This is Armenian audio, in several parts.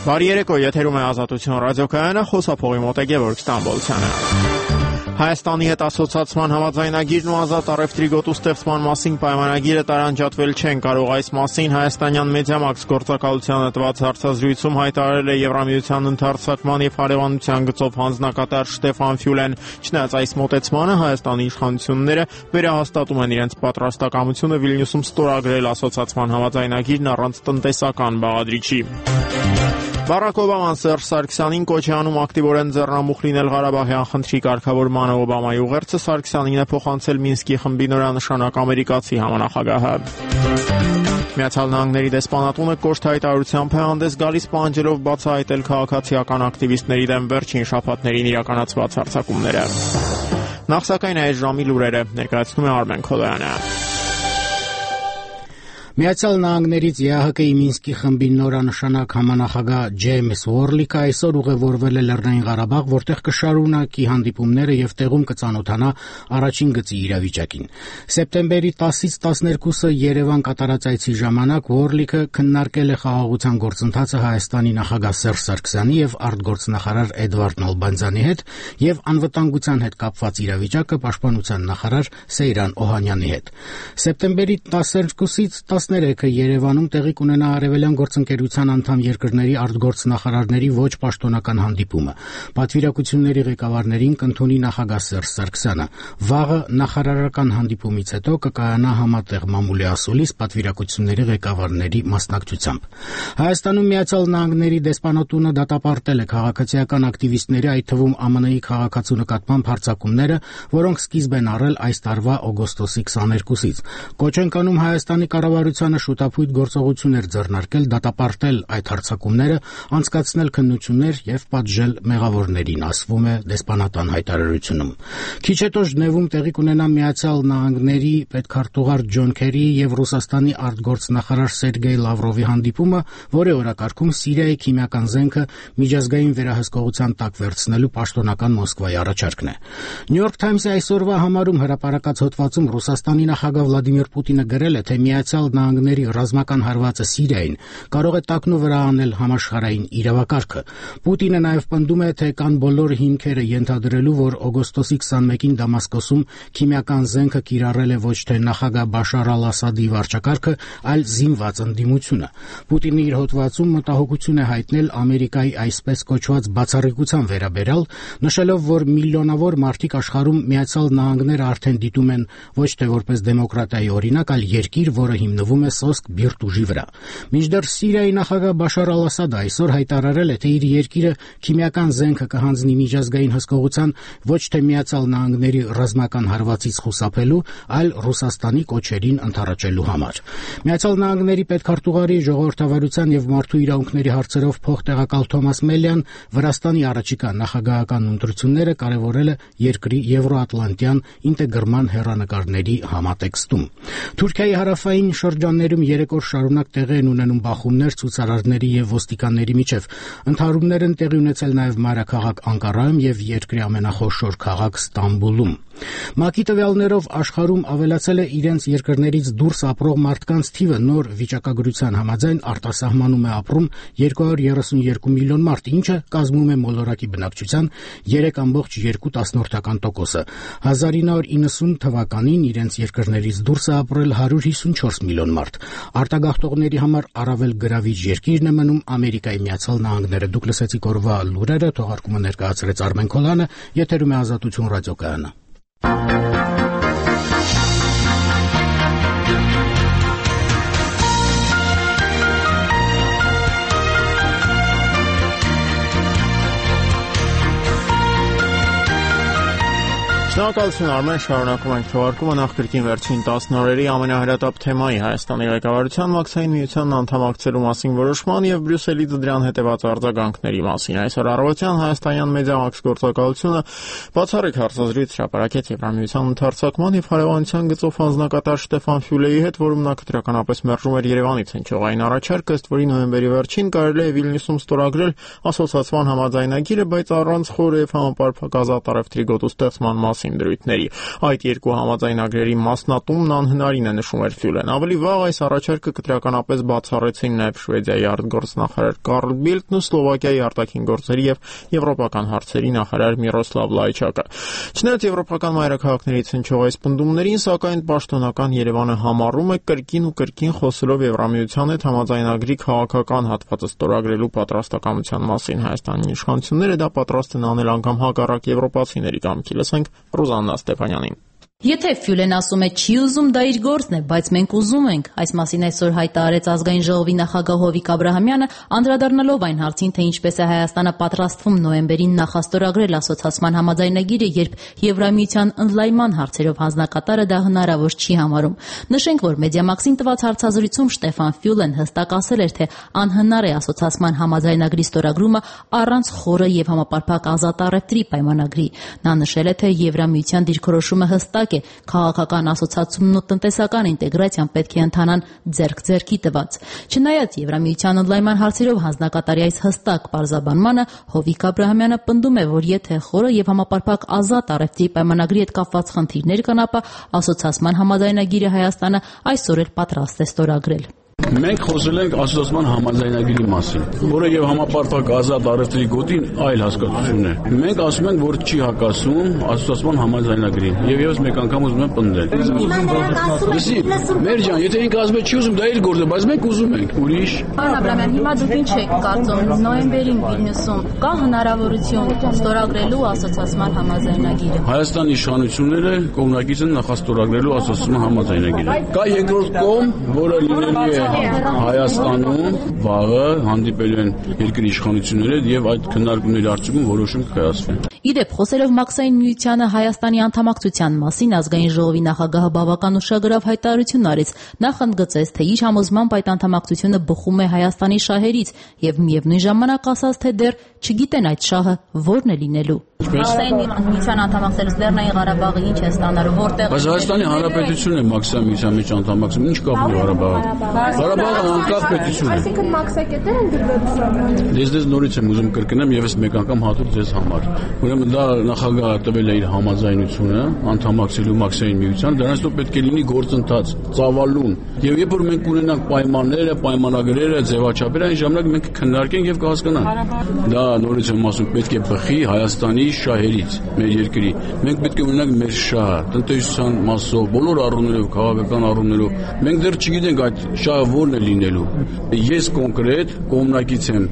Բարի երեկո, եթերում է Ազատություն ռադիոկայանը, խոսափողի մոտ է Գևորգ Ստամբոլցյանը։ Հայաստանի հետ ասոցիացման համաձայնագիրն ու ազատ առևտրի գոտու ստեղծման մասին պայմանագիրը տարանջատվել չեն կարող։ Այս մասին հայաստանյան Մեդիամաքս գործակալությանը տված հարցազրույցում հայտարարել է Եվրամիության ընդհանրացման եւ հարևանության գծով հանձնակատար Շտեֆան Ֆյուլեն։ Չնայած այս մոտեցմանը Հայաստանի իշխանությունները վերահաստատում են իրենց պատրաստակամությունը Վիլնյուսում ստորագրել ասոցիացման համաձայնագիրն առանց տնտեսական բաղադրիչի։ Բարակ Օբաման Սերժ Սարգսյանին կոչ է անում ակտիվորեն ձեռնամուխ լինել Ղարաբաղյան խնդրի կարգավորմանը։ Օբամայի ուղերձը Սարգսյանին է փոխանցել Մինսկի խմբի նորանշանակ ամերիկացի համանախագահը։ Միացյալ Նահանգների դեսպանատունը կոշտ հայտարարությամբ է հանդես գալիս, պահանջելով բացահայտել քաղաքացիական ակտիվիստների դեմ վերջին շաբաթներին իրականացված հարձակումները։ Նախ սակայն այս ժամի լուրերը ներկայացնում է Արմեն Քոլոյանը։ Միացյալ Նահանգներից ԵԱՀԿ-ի Մինսկի խմբի նորանշանակ համանախագահ Ջեյմս Ուորլիկը այսօր ուղևորվել է Լեռնային Ղարաբաղ, որտեղ կշարունակի հանդիպումները եւ տեղում կծանոթանա առաջին գծի իրավիճակին։ Սեպտեմբերի 10-ից 12-ը Երևան կատարած այցի ժամանակ Ուորլիկը քննարկել է խաղաղության գործընթացը Հայաստանի նախագահ Սերժ Սարգսյանի եւ արտգործնախարար Էդվարդ Նալբանդյանի հետ եւ անվտանգության հետ կապված իրավիճակը պաշտպանության նախարար Սեյրան Օհանյանի հետ։ Սեպտեմբերի 12-ից 13-ը Երևանում տեղի կունենա Արևելյան գործընկերության անդամ երկրների արտգործնախարարների ոչ պաշտոնական հանդիպումը։ Պատվիրակությունների ղեկավարներին կընդունի նախագահ Սերժ Սարգսյանը։ Վաղը նախարարական հանդիպումից հետո կկայանա համատեղ մամուլի ասուլիս պատվիրակությունների ղեկավարների մասնակցությամբ։ Հայաստանում Միացյալ Նահանգների դեսպանատունը դատապարտել է քաղաքացիական ակտիվիստների, այդ թվում ԱՄՆ-ի քաղաքացու նկատմամբ հարձակումները, որոնք սկիզբ են առել այս տարվա օգոստոսի 22-ից։ Կոչ են կանում Հայաստանի կառավարությանը շուտափույթ գործողություններ ձեռնարկել, դատապարտել այդ հարձակումները, անցկացնել քննություններ եւ պատժել մեղավորներին, ասվում է դեսպանատան հայտարարությունում։ Քիչ հետո Ժնևում տեղի կունենա Միացյալ Նահանգների պետքարտուղար Ջոն Քերիի եւ Ռուսաստանի արտգործնախարար Սերգեյ Լավրովի հանդիպումը, որի օրակարգում Սիրիայի քիմիական զենքը միջազգային վերահսկողության տակ վերցնելու պաշտոնական Մոսկվայի առաջարկն է։ Նյու Յորք Թայմսի այսօրվա համարում հրապարակած հոդվածում Ռուսաստանի նախագահ Վլադիմիր Պուտինը գրել է, թե Միացյալ Նահանգների ռազմական հարվածը Սիրիային կարող է տակնու վրա անել համաշխարհային իրավակարգը։ Պուտինը նաև պնդում է, թե կան բոլոր հիմքերը ենթադրելու, որ օգոստոսի 21-ին Դամասկոսում քիմիական զենքը կիրառել է ոչ թե նախագահ Բաշար al-Ասադի վարչակարգը, այլ զինված ընդդիմությունը։ Պուտինը իր հոդվածում մտահոգություն է հայտնել Ամերիկայի այսպես կոչված բացառիկության վերաբերյալ, նշելով, որ միլիոնավոր մարդիկ աշխարհում Միացյալ Նահանգները արդեն դիտում են ոչ թե որպես դեմոկրատիայի օրինակ, այլ երկիր, որը հիմնվում է սոսկ բիրտ ուժի վրա։ Մինչդեռ Սիրիայի նախագահ Բաշար al-Ասադը այսօր հայտարարել է, թե իր երկիրը քիմիական զենքը կհանձնի միջազգային հսկողության ոչ թե Միացյալ Նահանգների ռազմական հարվածից խուսափելու, այլ Ռուսաստանի կոչերին ընդառաջելու համար։ Միացյալ Նահանգների պետքարտուղարի ժողովրդավարության եւ մարդու իրավունքների հարցերով փոխտեղակալ Թոմաս Մելյան Վրաստանի առաջիկա նախագահական ընտրությունները կարևորել է երկրի եվրոատլանտյան ինտեգրման հեռանկարների համատեքստում։ Թուրքիայի հարավային շրջաններում 3 օր շարունակ տեղի են ունենում բախումներ ցուցարարների եւ ոստիկանների միջև։ Ընդհարումներ են տեղի ունեցել նաեւ մայրաքաղաք Անկարայում եւ երկրի ամենախոշոր քաղաք Ստամբուլում։ ՄԱԿ-ի տվյալներով աշխարհում ավելացել է իրենց երկրներից դուրս ապրող մարդկանց թիվը, նոր վիճակագրության համաձայն արտասահմանում է ապրում 232 միլիոն մարդ, ինչը կազմում է մոլորակի բնակչության 3.2%։ 1990 թվականին իրենց երկրներից դուրս է ապրել 154 միլիոն մարդ։ Արտագաղթողների համար առավել գրավիչ երկիրն է մնում Ամերիկայի Միացյալ Նահանգները։ Դուք լսեցիք օրվա լուրերը, թողարկումը ներկայացրեց Արմեն Քոլյանը, եթերում է Ազատություն ռադիոկայանը։ Շնորհակալություն Արմեն, շարունակում ենք թողարկումը նախկրկին վերջին 10 օրերի ամենահրատապ թեմայի Հայաստանի ղեկավարության մաքսային միությանն անդամակցելու մասին որոշման եւ Բրյուսելից դրան հետեւած արձագանքների մասին։ Այսօր առավոտյան հայաստանյան Մեդիամաքս գործակալությունը բացառիկ հարցազրույց հրապարակեց Եվրամիության ընդհանրացման եւ հարևանության գծով հանձնակատար Շտեֆան Ֆյուլեի հետ, որում նա քրեականապես մերժում էր Երևանից հնչողային առաջարկը, ըստ որի նոյեմբերի վերջին կարելի է Վիլնյուսում ստորագրել ասոցիացման համաձայնագիրը, բայց առանց խոր եւ համապարփակ ազատ առևտրի գոտու ստեղծման մասին մասին դրույթների։ Այդ երկու համաձայնագրերի մասնատումն անհնարին է, նշում էր Ֆյուլեն։ Ավելի վաղ այս առաջարկը կտրականապես բացառեցին նաև Շվեդիայի արտգործնախարար Կարլ Բիլդն ու Սլովակիայի արտաքին գործերի եւ եվրոպական հարցերի նախարար Միրոսլավ Լայչակը։ Չնայած եվրոպական մայրաքաղաքներից հնչող այս պնդումներին, սակայն պաշտոնական Երևանը համառում է կրկին ու կրկին խոսելով Եվրամիության հետ համաձայնագրի քաղաքական հատվածը ստորագրելու պատրաստակամության մասին։ Հայաստանի իշխանությունները դա պատրաստ են անել անգամ հակառակ եվրոպացիների կամքի։ Լսենք Ռուզաննա Ստեփանյանին։ Եթե Ֆյուլեն ասում է չի ուզում, դա իր գործն է, բայց մենք ուզում ենք։ Այս մասին այսօր հայտարարեց Ազգային ժողովի նախագահ Հովիկ Աբրահամյանը, անդրադառնալով այն հարցին, թե ինչպես է Հայաստանը պատրաստվում նոյեմբերին նախաստորագրել ասոցիացիան համաձայնագիրը, երբ Եվրամիության ընդլայնման հարցերով հանձնակատարը դա հնարավոր չի համարում։ Նշենք, որ Մեդիամաքսին տված հարցազրույցում Շտեֆան Ֆյուլեն հստակ ասել էր, թե անհնար է ասոցիացիան համաձայնագրի ստորագրումը առանց խորը եւ համապարփակ ազատ առևտրի պայմանագրի։ Նա նշել է, թե Եվրամիության դիրքորոշումը հստակ է, քաղաքական ասոցիացումն ու տնտեսական ինտեգրացիան պետք է ընթանան ձեռք-ձեռքի տված։ Չնայած Եվրամիության ընդլայնման հարցերով հանձնակատարի այս հստակ պարզաբանմանը, Հովիկ Աբրահամյանը պնդում է, որ եթե խորը եւ համապարփակ ազատ առևտրի պայմանագրի հետ կապված խնդիրներ կան, ապա ասոցիացիան համաձայնագիրը Հայաստանը այսօր էլ պատրաստ է ստորագրել։ Մենք խոսել ենք ասոցիացիան համաձայնագրի մասին, որը եւ համապարփակ ազատ առևտրի գոտին այլ հասկացություն է։ Մենք ասում ենք, որ չի հակասում ասոցիացիան համաձայնագրին եւ եւս մեկ անգամ ուզում եմ պնդել։ Լսի, մեր ջան, եթե ինքը ասում է չի ուզում, դա իր գործը, բայց մենք ուզում ենք։ Ուրիշ։ Պարոն Աբրահամյան, հիմա դուք ինչ եք կարծում, նոյեմբերին Վիլնյուսում կա հնարավորություն ստորագրելու ասոցիացիան համաձայնագիրը։ Հայաստանի իշխանությունները կողմնակից են նախաստորագրելու ասոցիացիան համաձայնագիրը։ Կա երկրորդ կողմ, որը լինելու է Հայաստանում վաղը հանդիպելու են երկրի իշխանությունները եւ այդ քննարկումների արդյունքում որոշում կկայացվի։ Իդեպ, խոսելով Մաքսային միությանը Հայաստանի անդամակցության մասին, Ազգային ժողովի նախագահը բավական ուշագրավ հայտարարություն արեց։ Նա ընդգծեց, թե իր համոզմամբ այդ անդամակցությունը բխում է Հայաստանի շահերից եւ միևնույն ժամանակ ասաց, թե դեռ չգիտեն այդ շահը որն է լինելու։ Մաքսային միության անդամակցելուց Լեռնային Ղարաբաղը ինչ է ստանալու, որտեղ։ Բայց Հայաստանի Հանրապետությունն է Մաքսային միության մեջ անդամակցում, ինչ կապ ունի Ղարաբաղը։ Ղարաբաղը անկախ պետություն է։ Այսինքն մաքսակետեր են դրվել։ Ես նորից եմ ուզում կրկնեմ եւս մեկ անգամ հատուկ ձեզ համար։ Ուրեմն դա նախագահը տվել է իր համաձայնությունը անդամակցելու Մաքսային միության, դրանից հետո պետք է լինի գործընթաց, ծավալուն։ Եվ երբ որ մենք ունենանք պայմանները, պայմանագրերը, ձևաչափերը, այն ժամանակ մենք քննարկենք եւ կհասկանանք։ Դա նորից եմ ասում, պետք է բխի Հայաստանի շահերից, մեր երկրի։ Մենք պետք է ունենանք մեր շահը, տնտեսության մասով, բոլոր առումներով, քաղաքական առումներով։ Մենք դեռ չգիտենք այդ շահը որն է լինելու։ Ես կոնկրետ կողմնակից եմ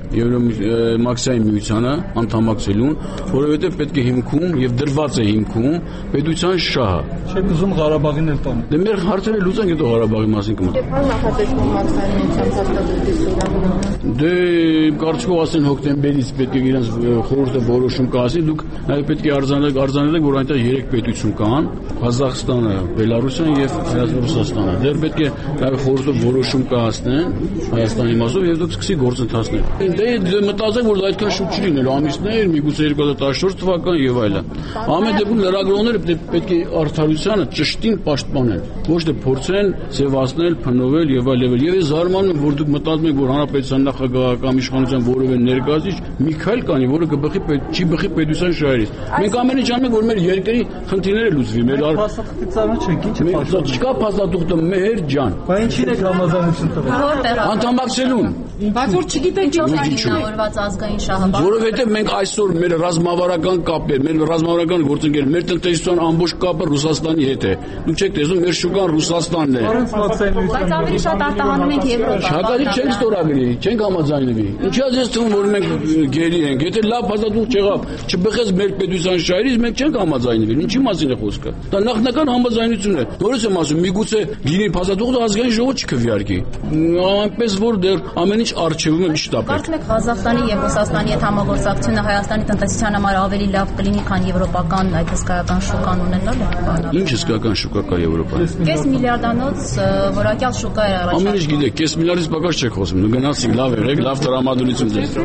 Մաքսային միությանը անդամակցելուն, որովհետև պետք է հիմքում եւ դրված է հիմքում պետության շահը։ Չեք ուզում Ղարաբաղին էլ տան։ Դե մեր հարցերը լուծենք, հետո Ղարաբաղի մասին կմտածենք։ Ո՞ր նախատեսվում Մաքսային միության հաստատությունից ստորագրումը։ Դե կարծիքով ասեն հոկտեմբերից պետք է իրենց խորհուրդը որոշում կայացնի, դուք նաև պետք է արձանագրեք, որ այնտեղ 3 պետություն կան՝ Ղազախստանը, Բելարուսը եւ Ռուսաստանը։ Դեռ պետք է նաև խորհուրդը որոշում կայացնեն Հայաստանի մասով եւ դուք սկսի գործընթացներ։ Դե մտածեք, որ այդքան շուտ չի լինելու, ամիսներ, միգուցե 2014 թվական եւ այլն։ Ամեն դեպքում լրագրողները պետք է արդարությանը ճշտին պաշտպանեն, ոչ թե փորձեն ձևացնել, փնովել եւ այլն։ Եվ ես զարմանում եմ, որ դուք մտածում եք, որ հանրապետության նախագահ կամ իշխանության որևէ ներկայացուցիչ մի քայլ կանի, որը չի բխի պետության շահերից։ Մենք ամեն ինչ անում ենք, որ մեր երկրի խնդիրները լուծվի։ Մեր փաստաթղթը չեք, ինչ է փաստաթղթը։ Չկա փաստաթղթը, մեր ջան։ Բայց ինչին եք համաձայնություն տվել։ Որտեղ Անդամակցելուն։ Բայց որ չգիտենք ինչու է հիմնավորված ազգային շահը։ Որովհետև մենք այսօր մեր ռազմավարական կապեր, մեր ռազմավարական գործընկեր, մեր տնտեսության ամբողջ կապը Ռուսաստանի հետ է։ Դուք չեք տեսնում, մեր շուկան Ռուսաստանն է։ Բայց ավելի շատ արտահանում ենք Եվրոպա։ Շագարի չենք ստորագրի, չենք համաձայնվի։ Ինչի՞ ես թվում, որ մենք գերի ենք։ Եթե լավ փաստաթուղթ չեղավ, չբխեց մեր պետության շահերից, մենք չենք համաձայնվի։ Ինչի՞ մասին է խոսքը։ Դա նախնական համաձայնություն է։ Նորից եմ ասում, միգուցե լինի փաստաթուղթը ազգային ժողովը չքվեարկի։ Այնպես որ դեռ ամեն ինչ արժևում է միշտ ապեք։ Կարծում եք Ղազախստանի եւ Ռուսաստանի հետ համագործակցությունը Հայաստանի տնտեսության համար ավելի լավ կլինի, քան եվրոպական այդ հսկայական շուկան ունենալը։ Ինչ հսկայական շուկա կա Եվրոպայում։ Կես միլիարդանոց որակյալ շուկա է առաջ։ Ամեն ինչ գիտեք, կես միլիարդից պակաս չեք խոսում։ Դու գնացիք, լավ եղեք, լավ տրամադրություն ձեզ։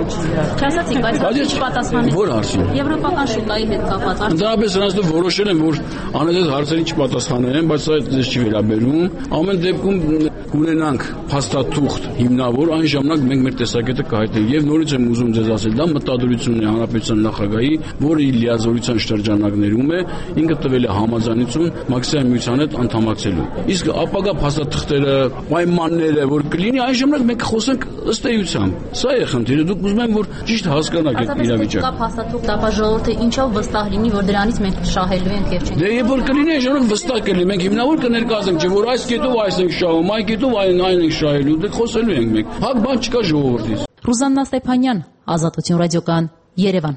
Չասացիք, բայց ինչ պատասխանեք։ Որ հարցին։ Եվրոպական շուկայի հետ կապված։ Ընդհանրապես նրանց որոշել են, որ անհետետ հարցերին չպատասխանեն, բայց սա ձեզ չի վերաբերում։ Ամեն դեպքում կունենանք փաստաթուղթ հիմնավոր, այն ժամանակ մենք մեր տեսակետը կհայտնենք։ Եվ նորից եմ ուզում ձեզ ասել, դա մտադրությունն է հանրապետության նախագահի, որը իր լիազորության շրջանակներում է, ինքը տվել է համաձայնություն Մաքսիմյան միության հետ անդամակցելու։ Իսկ ապագա փաստաթղթերը, պայմանները, որ կլինի, այն ժամանակ մենք խոսենք ըստ էության։ Սա է խնդիրը, դուք ուզում եմ որ ճիշտ հասկանաք այդ իրավիճակը։ Կա փաստաթուղթ, ապա ժողովուրդը ինչով վստահ լինի, որ դրանից մենք շահելու ենք եւ չենք։ Դե երբ որ կլինի, այն ժամանակ վստահ կլինի, մենք հիմնավոր կներկայացնենք, չէ՞ որ այս կետով այս ենք շահում, այն կետով այն ենք շահելու, դե խոսելու ենք մենք։ Հակ բան չկա ժողովրդից։ Ռուզաննա Ստեփանյան, Ազատություն ռադիոկայան, Երևան։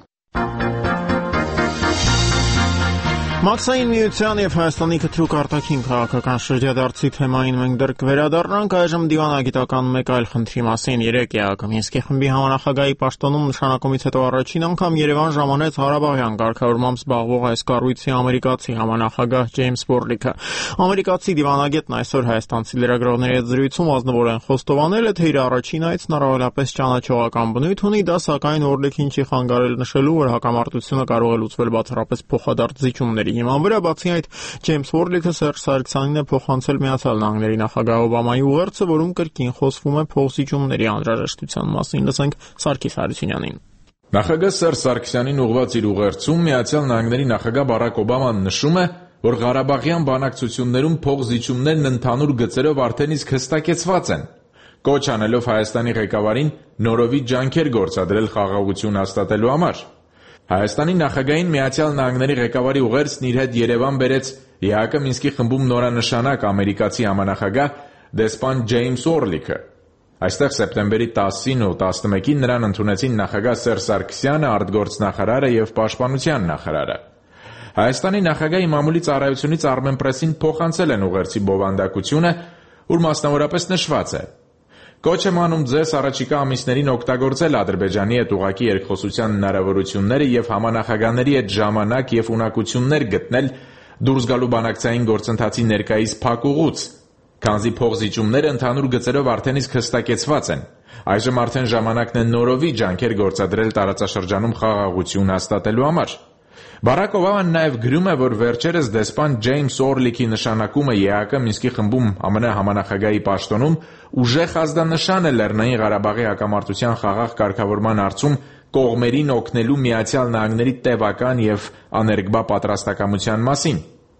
Մաքսային միության եւ Հայաստանի կտրուկ արտաքին քաղաքական շրջադարձի թեմային մենք դեռ կվերադառնանք այժմ դիվանագիտական մեկ այլ խնդրի մասին։ 3 ԵԱԿ Մինսկի խմբի համանախագահի պաշտոնում նշանակումից հետո առաջին անգամ Երևան ժամանեց Ղարաբաղյան կարգավորմամբ զբաղվող այս կառույցի ամերիկացի համանախագահ Ջեյմս Բորլիքը։ Ամերիկացի դիվանագետն այսօր հայաստանցի լրագրողների հետ զրույցում ազնվորեն խոստովանել է, թե իր առաջին այցն առավելապես ճանաչողական բնույթ ունի, դա սակայն Օրլիքին չի խանգարել նշելու, որ հակամարտությունը կարող է լուծվել բացառապես փոխադարձ զիջումների հիման վրա։ Բացի այդ, Ջեյմս Բորլիքը Սերժ Սարգսյանին է փոխանցել Միացյալ Նահանգների նախագահ Օբամայի ուղերձը, որում կրկին խոսվում է փոխզիջումների անհրաժեշտության մասին։ Լսենք Սարգիս Հարությունյանին։ Նախագահ Սերժ Սարգսյանին ուղղված իր ուղերձում Միացյալ Նահանգների նախագահ Բարակ Օբաման նշում է, որ Ղարաբաղյան բանակցություններում փոխզիջումներն ընդհանուր գծերով արդեն իսկ հստակեցված են։ Կոչ անելով Հայաստանի ղեկավարին նորովի ջանքեր գործադրել խաղաղություն հաստատելու համար։ Հայաստանի նախագահին Միացյալ Նահանգների ղեկավարի ուղերձն իր հետ Երևան բերեց ԵԱԿ Մինսկի խմբում նորանշանակ ամերիկացի համանախագահ դեսպան Ջեյմս Օրլիքը։ Այստեղ սեպտեմբերի 10-ին ու 11-ին նրան ընդունեցին նախագահ Սերժ Սարգսյանը, արտգործնախարարը եւ պաշտպանության նախարարը։ Հայաստանի նախագահի մամուլի ծառայությունից Armenpress-ին փոխանցել են ուղերձի բովանդակությունը, ուր մասնավորապես նշված է. Կոչ եմ անում ձեզ առաջիկա ամիսներին օգտագործել Ադրբեջանի հետ ուղղակի երկխոսության հնարավորությունները եւ համանախագահների հետ ժամանակ եւ ունակություններ գտնել դուրս գալու բանակցային գործընթացի ներկայիս փակ ուղուց, քանզի փոխզիջումները ընդհանուր գծերով արդեն իսկ հստակեցված են։ Այժմ արդեն ժամանակն է նորովի ջանքեր գործադրել տարածաշրջանում խաղաղություն հաստատելու համար։ Բարակ Օբաման նաև գրում է, որ վերջերս դեսպան Ջեյմս Օրլիքի նշանակումը ԵԱԿ Մինսկի խմբում ԱՄՆ համանախագահի պաշտոնում ուժեղ ազդանշան է Լեռնային Ղարաբաղի հակամարտության խաղաղ կարգավորման հարցում կողմերին օգնելու Միացյալ Նահանգների տևական եւ աներկբա պատրաստակամության մասին։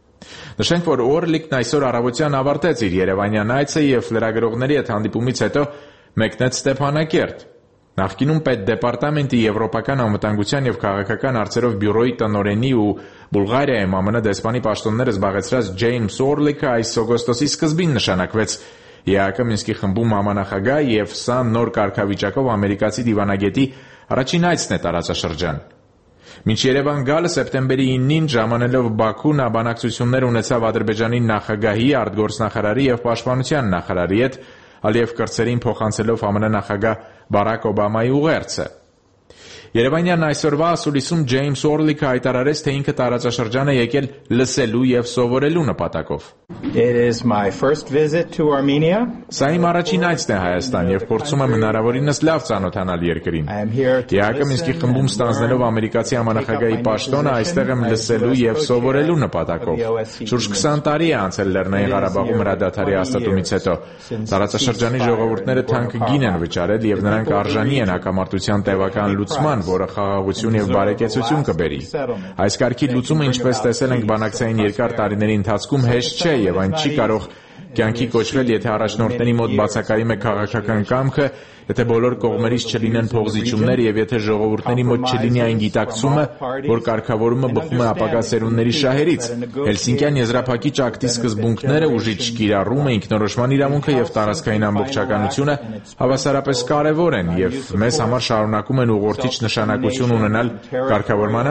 Նշենք, որ Օրլիկն այսօր առավոտյան ավարտեց իր երևանյան այցը եւ լրագրողների հետ հանդիպումից հետո մեկնեց Ստեփանակերտ։ Նախկինում Պետդեպարտամենտի Եվրոպական անվտանգության եւ քաղաքական հարցերով բյուրոյի տնօրենի ու Բուլղարիայում ԱՄՆ դեսպանի պաշտոնները զբաղեցրած Ջեյմս Օրլիքը այս օգոստոսի սկզբին նշանակվեց ԵԱԿ Մինսկի խմբում համանախագահ եւ սա նոր կարգավիճակով ամերիկացի դիվանագետի առաջին այցն է տարածաշրջան։ Մինչ Երևան գալը սեպտեմբերի 9-ին ժամանելով Բաքու նա բանակցություններ ունեցավ Ադրբեջանի նախագահի, արտգործնախարարի եւ պաշտպանության նախարարի հետ, Ալիև կրծերին փոխանցելով ԱՄՆ նախագահ Բարակ Օբամայի ուղերձը։ Երևանյան այսօրվա ասուլիսում Ջեյմս Օրլիքը հայտարարեց, թե ինքը տարածաշրջան է եկել լսելու եւ սովորելու նպատակով։ Սա իմ առաջին այցն է Հայաստան եւ փորձում եմ հնարավորինս լավ ծանոթանալ երկրին։ ԵԱԿ Մինսկի խմբում ստանձնելով ամերիկացի համանախագահի պաշտոնը այստեղ եմ լսելու եւ սովորելու նպատակով։ Շուրջ 20 տարի է անցել Լեռնային Ղարաբաղում հրադադարի հաստատումից հետո։ Տարածաշրջանի ժողովուրդները թանկ գին են վճարել եւ նրանք արժանի են հակամարտության տևական լուծման, որը խաղաղություն եւ բարեկեցություն կբերի։ Այս կարգի լուծումը, ինչպես տեսել ենք բանակցային երկար տարիների ընթացքում, հեշտ չէ եւ այն չի կարող կյանքի կոչվել, եթե առաջնորդների մոտ բացակայում է քաղաքական կամքը, եթե բոլոր կողմերից չլինեն փոխզիջումներ եւ եթե ժողովուրդների մոտ չլինի այն գիտակցումը, որ կարգավորումը բխում է ապագա սերունդների շահերից։ Հելսինկյան եզրափակիչ ակտի սկզբունքները, ուժի չկիրառումը, ինքնորոշման իրավունքը եւ տարածքային ամբողջականությունը հավասարապես կարեւոր են եւ մեզ համար շարունակում են ուղղորդիչ նշանակություն ունենալ կարգավորման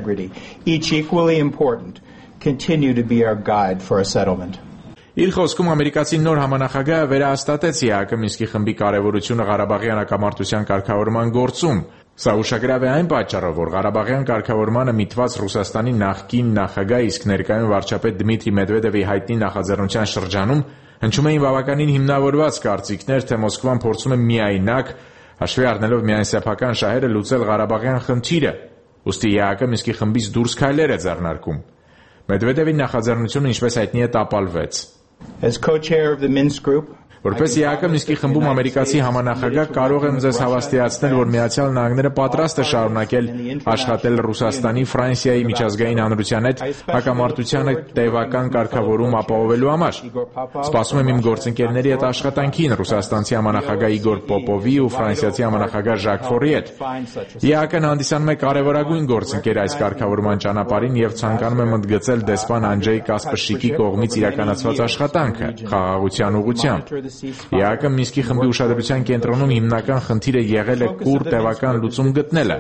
համար։ Իր խոսքում ամերիկացի նոր համանախագահը վերահաստատեց ԵԱԿ Մինսկի խմբի կարևորությունը Ղարաբաղյան հակամարտության կարգավորման գործում։ Սա ուշագրավ է այն պատճառով, որ Ղարաբաղյան կարգավորմանը միտված Ռուսաստանի նախկին նախագահ, իսկ ներկայում վարչապետ Դմիտրի Մեդվեդևի հայտնի նախաձեռնության շրջանում հնչում էին բավականին հիմնավորված կարծիքներ, թե Մոսկվան փորձում է միայնակ, հաշվի առնելով միայն սեփական շահերը, լուծել Ղարաբաղյան խնդիրը, ուստի ԵԱԿ Մինսկի խմբից դուրս քայլեր է ձեռնարկում։ Մեդվեդևի նախաձեռնությունը, ինչպես հայտնի է, տապալվեց։ Որպես ԵԱԿ Մինսկի խմբում ամերիկացի համանախագահ կարող եմ ձեզ հավաստիացնել, որ Միացյալ Նահանգները պատրաստ է շարունակել աշխատել Ռուսաստանի, Ֆրանսիայի միջազգային հանրության հետ հակամարտությանը տևական կարգավորում ապահովելու համար։ Սպասում եմ իմ գործընկերների հետ աշխատանքին ռուսաստանցի համանախագահ Իգոր Պոպովի ու ֆրանսիացի համանախագահ Ժակ Ֆորի հետ։ ԵԱԿ-ն հանդիսանում է կարևորագույն գործընկեր այս կարգավորման ճանապարհին եւ ցանկանում եմ ընդգծել դեսպան Անջեյ Կասպրշիկի կողմից իրականացված աշխատանքը խաղաղության ուղղությամբ։ ԵԱԿ-ը Մինսկի խմբի ուշադրության կենտրոնում հիմնական խնդիրը եղել է կուռ տևական լուծում գտնելը։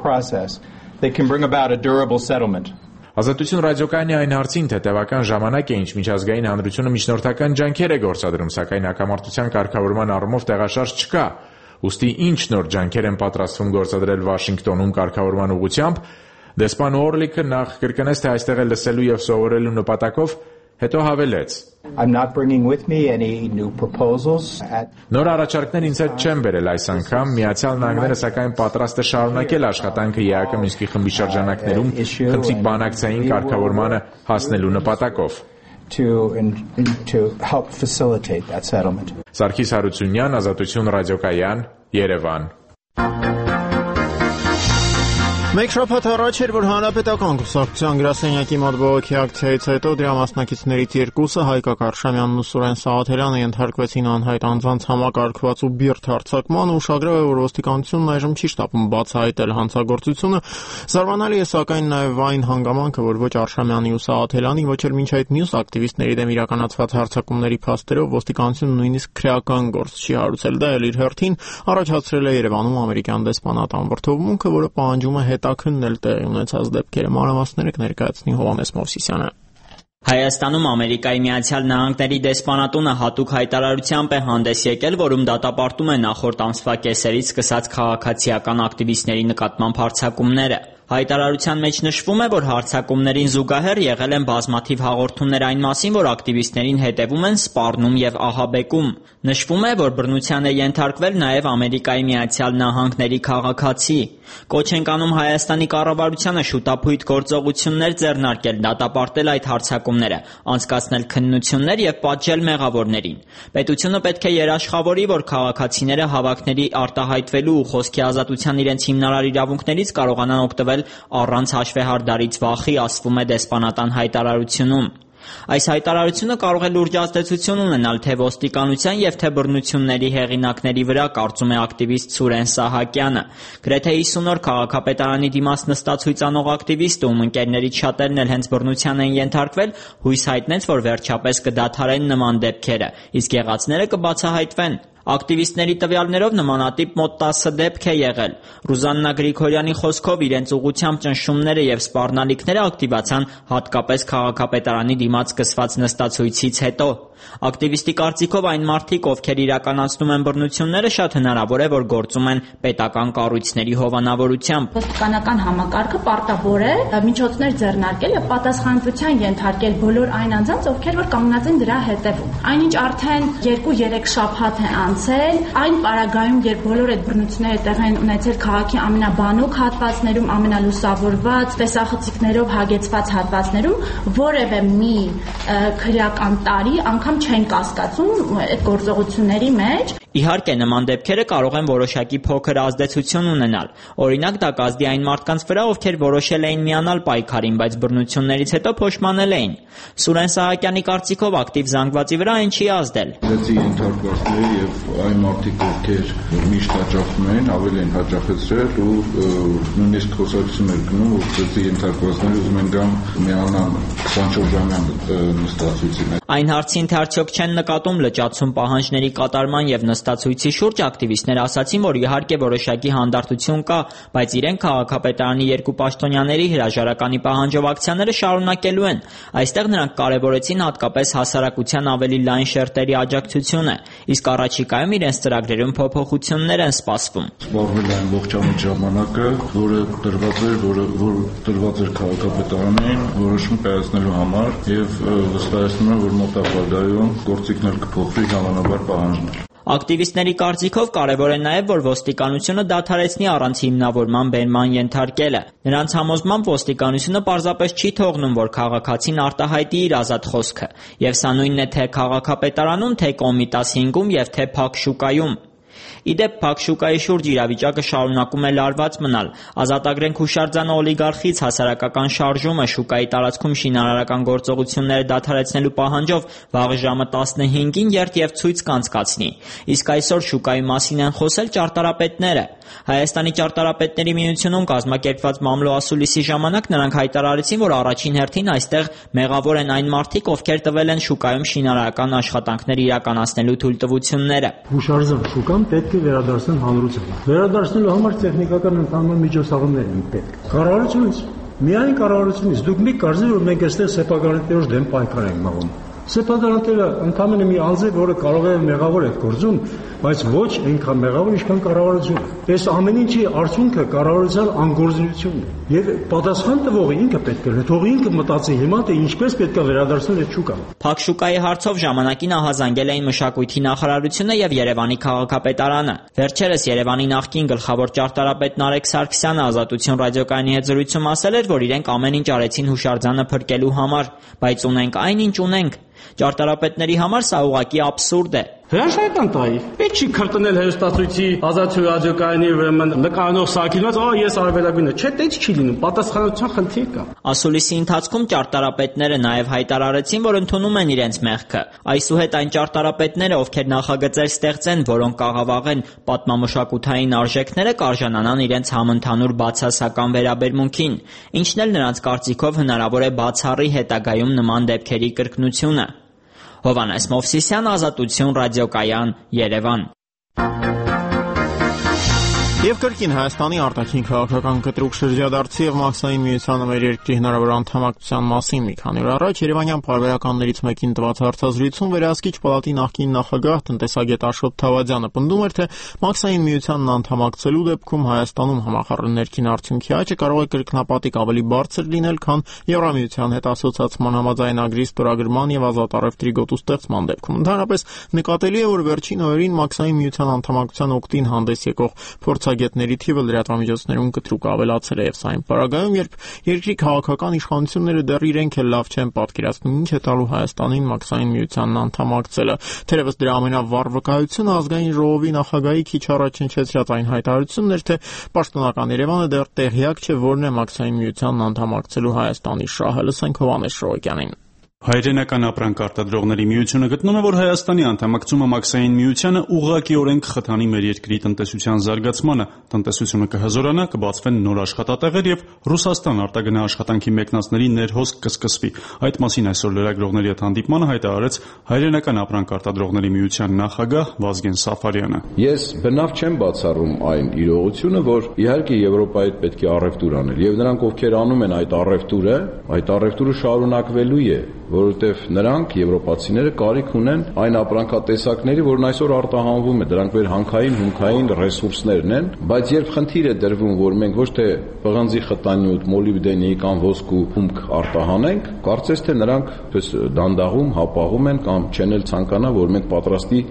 Ազատություն ռադիոկայանի այն հարցին, թե տևական ժամանակ է ինչ միջազգային հանրությունը միջնորդական ջանքեր է գործադրում, սակայն հակամարտության կարգավորման առումով տեղաշարժ չկա։ Ուստի ինչ նոր ջանքեր են պատրաստվում գործադրել Վաշինգտոնում կարգավորման ուղղությամբ, դեսպան Օրլիկը նախ կրկնեց, թե այստեղ է լսելու եւ սովորելու նպատակով, հետո հավելեց. Նոր առաջարկներ ինձ հետ չեմ բերել այս անգամ, Միացյալ Նահանգները սակայն պատրաստ է շարունակել աշխատանքը ԵԱԿ Մինսկի խմբի շրջանակներում խնդրի բանակցային կարգավորմանը հասնելու նպատակով։ Սարգիս Հարությունյան, Ազատություն ռադիոկայան, Երևան։ Մեկ շաբաթ առաջ էր, որ Հանրապետական կուսակցության գրասենյակի մոտ բողոքի ակցիայից հետո դրա մասնակիցներից երկուսը Հայկ Արշամյանն ու Սուրեն Սաղաթելյանը ենթարկվեցին անհայտ անձանց համակարգված ու բիրտ հարձակման, ուշագրավ է, որ ոստիկանությունն այժմ չի շտապում բացահայտել հանցագործությունը։ Զարմանալի է սակայն նաև այն հանգամանքը, որ ոչ Արշամյանի ու Սաղաթելյանի, ոչ էլ մինչ այդ մյուս ակտիվիստների դեմ իրականացված հարձակումների փաստերով ոստիկանությունը նույնիսկ քրեական գործ չի հարուցել։ Դա էլ իր հերթին առաջացրել է Երևանում ամերիկյան դեսպանատան վրթովմունքը, որը պահանջում է հետաքննել տեղի ունեցած դեպքերը։ Մանրամասները կներկայացնի Հովհաննես Մովսիսյանը։ Հայաստանում Ամերիկայի Միացյալ Նահանգների դեսպանատունը հատուկ հայտարարությամբ է հանդես եկել, որում դատապարտում է նախորդ ամսվա կեսերից սկսած քաղաքացիական ակտիվիստների նկատմամբ հարձակումները։ Հայտարարության մեջ նշվում է, որ հարձակումներին զուգահեռ եղել են բազմաթիվ հաղորդումներ այն մասին, որ ակտիվիստներին հետևում են, սպառնում եւ ահաբեկում։ Նշվում է, որ բռնության է ենթարկվել նաև Ամերիկայի Միացյալ Նահանգների քաղաքացի։ Կոչ են անում Հայաստանի կառավարությանը շուտափույթ գործողություններ ձեռնարկել, դատապարտել այդ հարձակումները, անցկացնել քննություններ եւ պատժել մեղավորներին։ Պետությունը պետք է երաշխավորի, որ քաղաքացիները հավաքների արտահայտվելու ու խոսքի ազատության իրենց հիմնարար իրավունքներից կարողանան օգտվել առանց հաշվեհարդարից վախի, ասվում է դեսպանատան հայտարարությունում։ Այս հայտարարությունը կարող է լուրջ ազդեցություն ունենալ թե ոստիկանության եւ թե բռնությունների հեղինակների վրա, կարծում է ակտիվիստ Սուրեն Սահակյանը։ Գրեթե 50 օր քաղաքապետարանի դիմաց նստած հույծանող ակտիվիստը, ում ընկերներից շատերն էլ հենց բռնության են ենթարկվել, հույս հայտնեց, որ վերջապես կդադարեն նման դեպքերը, իսկ եղածները կբացահայտվեն։ Ակտիվիստների տվյալներով նմանատիպ մոտ 10 դեպք է եղել։ Ռուզաննա Գրիգորյանի խոսքով իրենց ուղղությամբ ճնշումները եւ սպառնալիքները ակտիվացան հատկապես քաղաքապետարանի դիմաց սկսված նստացույցից հետո։ Ակտիվիստի կարծիքով այն մարդիկ, ովքեր իրականացնում են բռնությունները, շատ հնարավոր է, որ գործում են պետական կառույցների հովանավորությամբ։ Ոստիկանական համակարգը պարտավոր է միջոցներ ձեռնարկել եւ պատասխանատվության ենթարկել բոլոր այն անձանց, ովքեր որ կանգնած են դրա հետևում։ Այնինչ արդեն 2-3 շաբաթ է անցել, այն պարագայում, երբ բոլոր այդ բռնությունները տեղ են ունեցել քաղաքի ամենաբանուկ հատվածներում, ամենալուսավորված, տեսախցիկներով հագեցված հատվածներում, որևէ մի քրեական տարի անգամ չեն կասկածում այդ գործողությունների մեջ։ Իհարկե, նման դեպքերը կարող են որոշակի փոքր ազդեցություն ունենալ։ Օրինակ, դա կազդի այն մարդկանց վրա, ովքեր որոշել էին միանալ պայքարին, բայց բռնություններից հետո փոշմանել էին։ Սուրեն Սահակյանի կարծիքով ակտիվ զանգվածի վրա այն չի ազդել։ Դեպի ենթարկվածները եւ այն մարդիկ, ովքեր միշտ հաճախում են, ավելի են հաճախեցրել ու նույնիսկ խոսակցություններ գնում, որ դեպի ենթարկվածները ուզում են գան միանան 24 ժամյան նստացույցին։ Այն հարցին, թե արդյոք չեն նկատում լճացում պահանջների կատարման եւ նստացույցի շուրջ, ակտիվիստները ասացին, որ իհարկե որոշակի հանդարտություն կա, բայց իրենք քաղաքապետարանի երկու պաշտոնյաների հրաժարականի պահանջով ակցիաները շարունակելու են։ Այստեղ նրանք կարևորեցին հատկապես հասարակության ավելի լայն շերտերի աջակցությունը, իսկ առաջիկայում իրենց ծրագրերում փոփոխություններ են սպասվում։ Սպառվել են ողջամիտ ժամանակը, որը տրված էր քաղաքապետարանին որոշում կայացնելու համար եւ վստահեցնում եմ, որ մոտ ապագայում գործիքն էլ կփոխվի, ժամանաբար պահանջներ։ Ակտիվիստների կարծիքով կարևոր է նաև, որ ոստիկանությունը դադարեցնի առանց հիմնավորման բերման ենթարկելը։ Նրանց համոզմամբ ոստիկանությունը պարզապես չի թողնում, որ քաղաքացին արտահայտի իր ազատ խոսքը, եւ սա նույնն է թե քաղաքապետարանում, թե Կոմիտաս 5-ում եւ թե Փակ շուկայում։ Իդեպ Փակ շուկայի շուրջ իրավիճակը շարունակում է լարված մնալ։ Ազատագրենք հուշարձանը օլիգարխից հասարակական շարժումը շուկայի տարածքում շինարարական գործողությունները դադարեցնելու պահանջով վաղ ժամը 15-ին երթ եւ ցույց կանցկացնի։ Իսկ այսօր շուկայի մասին են խոսել ճարտարապետները։ Հայաստանի ճարտարապետների միությունում կազմակերպված մամլո ասուլիսի ժամանակ նրանք հայտարարեցին, որ առաջին հերթին այստեղ մեղավոր են այն մարդիկ, ովքեր տվել են շուկայում շինարարական աշխատանքներ իրականացնելու թույլտվությունները։ Հուշարձան շուկան պետք է վերադարձնել հանրությանը։ Վերադարձնելու համար տեխնիկական ընդհանուր միջոցառումներ են պետք։ Կառավարությունից, միայն կառավարությունից դուք մի կարծեք, որ մենք այստեղ սեփականատերոջ դեմ պայքար ենք մաղում։ Սեփականատերը ընդհանրապես մի անձ է, որը կարող է մեղավոր է գործում, բայց ոչ այնքան մեղավոր, ինչքան կառավարությունը։ Այս ամեն ինչի արդյունքը կառավարության անգործունությունն է։ Եվ պատասխան տվողը ինքը պետք է, թող ինքը մտածի հիմա թե ինչպես պետք է վերադարձնել այդ շուկան։ Փակ շուկայի հարցով ժամանակին ահազանգել էին Մշակույթի նախարարությունը եւ Երևանի քաղաքապետարանը։ Վերջերս Երևանի նախկին գլխավոր ճարտարապետ Նարեկ Սարգսյանը Ազատություն ռադիոկայանի հետ զրույցում ասել էր, որ իրենք ամեն ինչ արեցին հուշարձանը փրկելու համար, բայց ունենք այն, ինչ ունենք։ Ճարտարապետների համար սա ուղղակի աբսուրդ է։ Հրաշալի տայի։ Պետք չի քրտնել հերոստացույցի Ազատություն ռադիոկայանի ուրեմն նկարանող սարքին, ես արվելագույնը։ Չէ, դա չի լինում, պատասխանատվության խնդիր կա։ Ասուլիսի ընթացքում ճարտարապետները նաև հայտարարեցին, որ ընդունում են իրենց մեղքը։ Այսուհետ այն ճարտարապետները, ովքեր նախագծեր ստեղծեն, որոնք կաղավաղեն պատմամշակութային արժեքները, կարժանանան իրենց համընդհանուր բացասական վերաբերմունքին, ինչն էլ նրանց կարծիքով հնարավոր է բացառի հետագայում նման դեպքերի կրկնությունը։ Հովհաննես Մովսիսյան, Ազատություն ռադիոկայան, Երևան։ Եվ կրկին Հայաստանի արտաքին քաղաքական կտրուկ շրջադարձի եւ Մաքսային միությանը մեր երկրի հնարավոր անդամակցության մասին մի քանի օր առաջ Երևանյան պարբերականներից մեկին տված հարցազրույցում Վերահսկիչ պալատի նախկին նախագահ տնտեսագետ Աշոտ Թավադյանը պնդում էր, թե Մաքսային միությանն անդամակցելու դեպքում Հայաստանում համախառն ներքին արդյունքի աճը կարող է կրկնապատիկ ավելի բարձր լինել, քան Եվրամիության հետ ասոցիացման համաձայնագրի ստորագրման եւ ազատ առևտրի գոտու ստեղծման դեպքում։ Ընդհանրապես նկատելի է, որ վերջին օրերին Մաքսային միության անդամակցության օգտին հանդես եկող փորձագետների թիվը լրատվամիջոցներում կտրուկ ավելացել է եւ սա այն պարագայում, երբ երկրի քաղաքական իշխանությունները դեռ իրենք էլ լավ չեն պատկերացնում ինչ է տալու Հայաստանին Մաքսային միությանն անդամակցելը։ Թերևս դրա ամենավառ վկայությունը ազգային ժողովի նախագահի քիչ առաջ հնչեցրած այն հայտարարությունն էր, թե պաշտոնական Երևանը դեռ տեղյակ չէ որն է Մաքսային միությանն անդամակցելու Հայաստանի շահը։ Լսենք Հովհաննես Շոյակյանին։ Հայրենական ապրանք արտադրողների միությունը գտնում է, որ Հայաստանի անդամակցումը Մաքսային միությանը ուղղակիորեն կխթանի մեր երկրի տնտեսության զարգացմանը, տնտեսությունը կհզորանա, կբացվեն նոր աշխատատեղեր եւ Ռուսաստան արտագնա աշխատանքի մեկնածների ներհոսք կսկսվի։ Այդ մասին այսօր լրագրողների հետ հանդիպմանը հայտարարեց Հայրենական ապրանք արտադրողների միության նախագահ Վազգեն Սաֆարյանը։ Ես բնավ չեմ բացառում այն իրողությունը, որ իհարկե Եվրոպայից պետք է առևտուր անել եւ նրանք ովքեր անում են այդ առևտուրը շարունակվելու է, որովհետև նրանք եվրոպացիները կարիք ունեն այն ապրանքատեսակների, որն այսօր արտահանվում է, դրանք մեր հանքային, հումքային ռեսուրսներն են, բայց երբ խնդիր է դրվում, որ մենք ոչ թե պղնձի խտանյութ, մոլիբդենի կամ ոսկու հումք արտահանենք, կարծես թե նրանք դանդաղում, հապաղում են կամ չեն էլ ցանկանա, որ մենք պատրաստի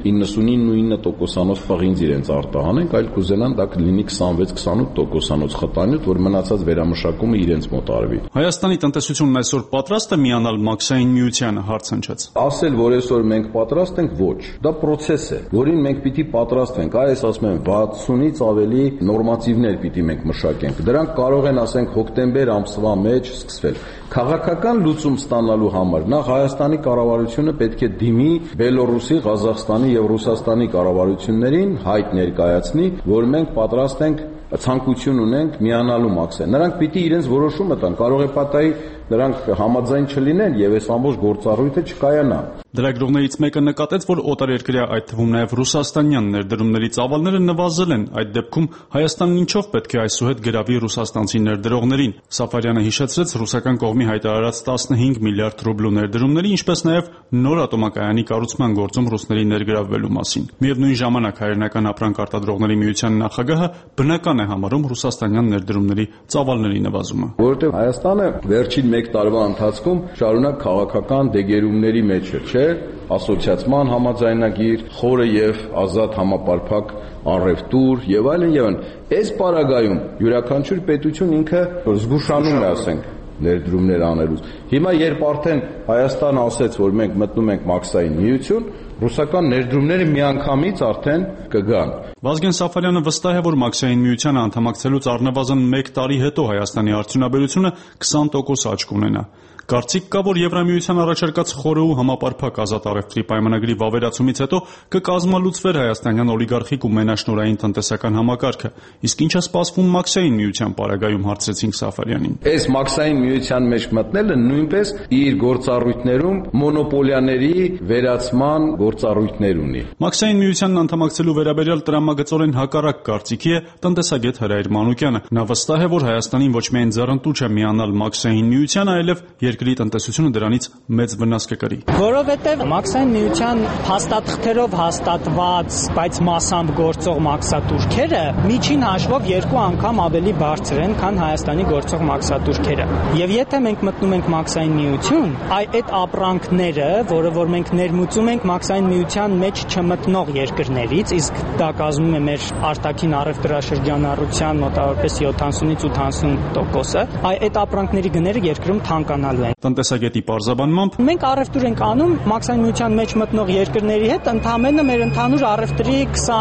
99% պղինձ իրենց արտահանենք, այլ կուզենան դա կլինի 26-28% խտանյութ, որ մնացած վերամշակումը իրենց մոտ արվի։ Հայաստանի տնտեսությունն այսօր պատրաստ է միանալ Մաքսային միությանը, հարց հնչեց։ Ասել, որ այսօր մենք պատրաստ ենք, ոչ։ Դա process է, որին մենք պիտի պատրաստվենք։ Այս ասում եմ 60-ից ավելի նորմատիվներ պիտի մենք մշակենք։ Դրանք կարող են, ասենք, հոկտեմբեր ամսվա մեջ սկսվել։ Քաղաքական լուծում ստանալու համար նախ Հայաստանի կառավարությունը պետք է դիմի Բելոռուսի, Ղազախստանի եւ Ռուսաստանի կառավարություններին, հայտ ներկայացնի, որ մենք պատրաստ ենք, ցանկություն ունենք միանալու Մաքսային։ Նրանք պիտի իրենց որոշումը տան, կարող է պատահի նրանք համաձայն չլինեն եւ այս ամբողջ գործառույթը չկայանա։ Լրագրողներից մեկը նկատեց, որ օտարերկրյա, այդ թվում նաև ռուսաստանյան ներդրումների ծավալները նվազել են։ Այդ դեպքում Հայաստանն ինչով պետք է այսուհետ գրավի ռուսաստանցի ներդրողներին։ Սաֆարյանը հիշեցրեց ռուսական կողմի հայտարարած 15 միլիարդ ռուբլու ներդրումների, ինչպես նաև նոր ատոմակայանի կառուցման գործում ռուսների ներգրավվելու մասին։ Միևնույն ժամանակ Հայրենական ապրանք արտադրողների միության նախագահը բնական է համարում ռուսաստանյան ներդրումների ծավալների նվազումը։ Որովհետև Հայաստանը վերջին 1 տարվա ընթացքում շարունակ քաղաքական դեգերումների մեջ է, չէ՞։ ասոցիացման համաձայնագիր, խորը եւ ազատ համապարփակ առևտուր եւ այլն։ Այս պարագայում յուրաքանչյուր պետություն ինքը զգուշանում է, ասենք, ներդրումներ անելուց։ Հիմա երբ արդեն Հայաստանը ասեց, որ մենք մտնում ենք մաքսային միություն, ռուսական ներդրումները միանգամից արդեն կգան։ Վազգեն Սաֆարյանը վստահ է, որ մաքսային միությանը անդամակցելուց առնվազն 1 տարի հետո Հայաստանի արդյունաբերությունը 20% աճ կունենա։ Կարծիք կա, որ Եվրամիության առաջարկած խորը ու համապարփակ ազատ առևտրի պայմանագրի վավերացումից հետո կկազմալուծվեր հայաստանյան օլիգարխիկ ու մենաշնորհային տնտեսական համակարգը։ Իսկ ինչ է սպասվում մաքսային միության պարագայում, հարցրեցինք Սաֆարյանին։ Այս մաքսային միության մեջ մտնելը նույնպես իր գործառույթներում մոնոպոլիաների վերացման գործառույթներ ունի։ Մաքսային միությանն անդամակցելու վերաբերյալ տրամագծորեն հակառակ կարծիքի է տնտեսագետ Հրայր Մանուկյանը։ Նա վստահ է, որ Հայաստանին ոչ միայն ձեռնտու չէ միանալ մաքսային միությանը, այլև երկրի տնտեսությունը դրանից մեծ վնաս կկրի։ Որովհետև մաքսային միության փաստաթղթերով հաստատված, բայց մասամբ գործող մաքսատուրքերը միջին հաշվով 2 անգամ ավելի բարձր են, քան Հայաստանի գործող մաքսատուրքերը։ Եվ եթե մենք մտնում ենք մաքսային միություն, այդ ապրանքները, որը որ մենք ներմուծում ենք մաքսային միության մեջ չմտնող երկրներից, իսկ դա կազմում է մեր արտաքին առևտրաշրջանառության մոտավորապես 70-ից 80%, այդ ապրանքների գները երկրում թանկանալու են։ Տնտեսագետի պարզաբանմամբ մենք առևտուր ենք անում մաքսային միության մեջ մտնող երկրների հետ ընդհանրապես մեր ընդհանուր առևտրի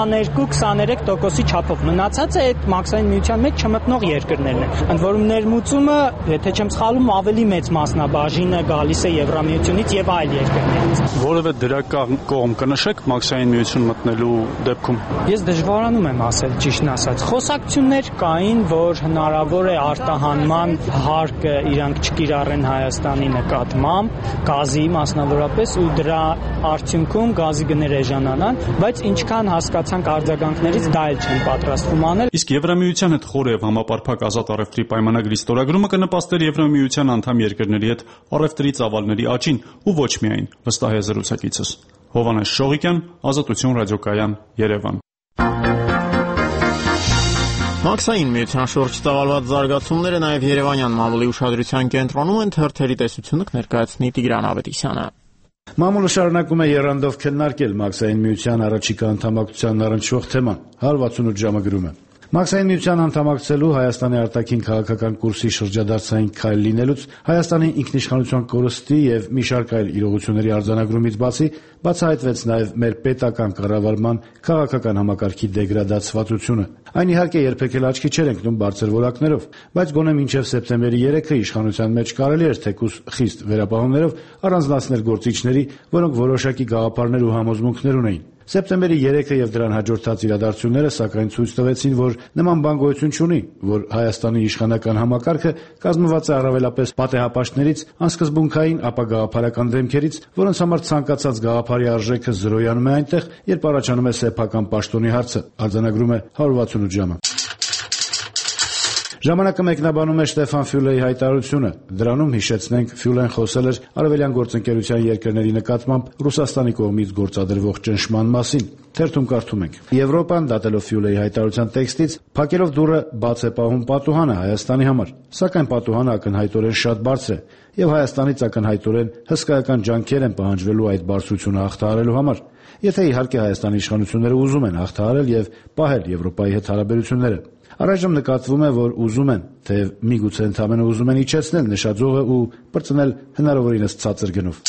22-23%-ի չափով։ Մնացածը այդ մաքսային միության մեջ չմտնող երկրներն են։ Ընդ որում ներմուծումը, եթե չեմ սխալվում, ավելի մեծ մասնաբաժինը գալիս է Եվրամիությունից եւ այլ երկրներից։ Որևէ դրական կողմ կնշեք մաքսային միություն մտնելու դեպքում։ Ես դժվարանում եմ ասել ճիշտն ասած։ Խոսակցություններ կային, որ հնարավոր է արտահանման հարկը իրանք չկիրառեն Հայաստանի նկատմամբ, գազի մասնավորապես, ու դրա արդյունքում գազի գները էժանանան, բայց ինչքան հասկացանք արձագանքներից դա էլ չեն պատրաստվում անել։ Իսկ Եվրամիության հետ խորը եւ համապարփակ ազատ առևտրի պայմանագրի ստորագրումը կնպաստեր Եվրամիության անդամ երկրների հետ առևտրի ծավալների աճին ու ոչ միայն, վստահ է զրուցակիցս։ Հովհաննես Շողիկյան, Ազատություն ռադիոկայան, Երևան։ Մաքսային միության շուրջ ծավալված զարգացումները նաև Երևանյան մամուլի ուշադրության կենտրոնում են, թերթերի տեսությունը կներկայացնի Տիգրան Ավետիսյանը։ Մամուլը շարունակում է եռանդով քննարկել մաքսային միության առաջիկա անդամակցությանն առնչվող թեման։ 168 ժամը գրում է. Մաքսային միության անդամակցելու Հայաստանի արտաքին քաղաքական կուրսի շրջադարձային քայլ լինելուց, Հայաստանի ինքնիշխանության կորստի եւ մի շարք այլ իրողությունների արձանագրումից բացի, բացահայտվեց նաեւ մեր պետական կառավարման քաղաքական համակարգի դեգրադացվածությունը։ Այն իհարկե երբեք էլ աչքի չէր ընկնում բարձր որակներով, բայց գոնե մինչև սեպտեմբերի 3-ը իշխանության մեջ կարելի էր թեկուզ խիստ վերապահումներով առանձնացնել գործիչների, որոնք որոշակի գաղափարներ ու համոզմունքներ ունեին։ Սեպտեմբերի 3-ը եւ դրան հաջորդած իրադարձությունները սակայն ցույց տվեցին, որ նման բան գոյություն չունի, որ Հայաստանի իշխանական համակարգը կազմված է առավելապես պատեհապաշտներից, անսկզբունքային ապագաղափարական դեմքերից, որոնց համար ցանկացած գաղափարի արժեքը զրոյանում է այնտեղ, երբ առաջանում է սեփական պաշտոնի հարցը, արձանագրում է 168 ժամը։ Ժամանակը մեկնաբանում է Շտեֆան Ֆյուլեի հայտարարությունը։ Դրանում, հիշեցնենք, Ֆյուլեն խոսել էր արևելյան գործընկերության երկրների նկատմամբ Ռուսաստանի կողմից գործադրվող ճնշման մասին։ Թերթում կարդում ենք. Եվրոպան, դատելով Ֆյուլեի հայտարարության տեքստից, փակելով դուռը բաց է պահում պատուհանը Հայաստանի համար, սակայն պատուհանը ակնհայտորեն շատ բարձր է, եւ Հայաստանից ակնհայտորեն հսկայական ջանքեր են պահանջվելու այդ բարձրությունը հաղթահարելու համար։ Եթե իհարկե Հայաստանի իշխանությունները ուզում են հաղթահարել եւ պահել Եվրոպայի հետ հարաբերությունները։ Առայժմ նկատվում է, որ ուզում են, թեև միգուցե ընդամենը ուզում են իջեցնել նշաձողը ու բրծնել հնարավորինս ցածր գնով։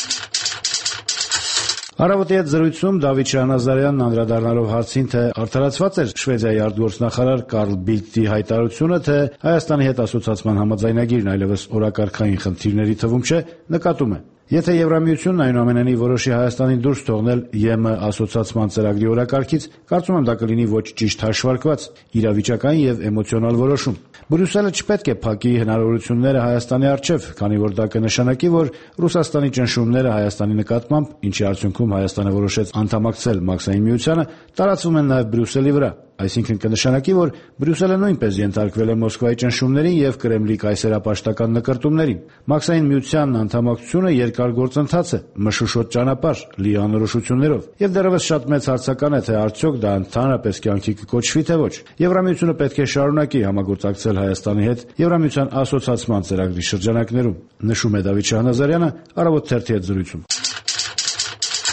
Առավոտի հետ զրույցում Դավիթ Շահնազարյանն անդրադառնալով հարցին, թե արդարացված էր Շվեդիայի արտգործնախարար Կարլ Բիլդտի հայտարարությունը, թե Հայաստանի հետ ասոցիացման համաձայնագիրն այլևս օրակարգային խնդիրների թվում չէ, նկատում է. Եթե Եվրամիությունն այնուամենայնիվ որոշի Հայաստանին դուրս թողնել ԵՄ ասոցիացման ծրագրի օրակարգից, կարծում եմ դա կլինի ոչ ճիշտ հաշվարկված, իրավիճակային եւ էմոցիոնալ որոշում։ Բրյուսելը չպետք է փակի հնարավորությունները Հայաստանի առջև, քանի որ դա կնշանակի, որ Ռուսաստանի ճնշումները Հայաստանի նկատմամբ, ինչի արդյունքում Հայաստանը որոշեց անդամակցել մաքսային միությանը, տարածվում են նաեւ Բրյուսելի վրա։ Այսինքն կնշանակի, որ Բրյուսելը նույնպես ենթարկվել է Մոսկվայի ճնշումներին եւ Կրեմլի կայսերապաշտական նկրտումներին։ Մաքսային միությանն անդամակցությունը երկար գործընթաց է, մշուշոտ ճանապարհ, լի անորոշություններով։ Եվ դեռևս շատ մեծ հարցական է, թե արդյոք դա ընդհանրապես կյանքի կկոչվի, թե ոչ։ Եվրամիությունը պետք է շարունակի համագործակցել Հայաստանի հետ Եվրամիության ասոցիացման ծրագրի շրջանակներում, նշում է Դավիթ Շահնազարյանը Առավոտ թերթի հետ զրույցում։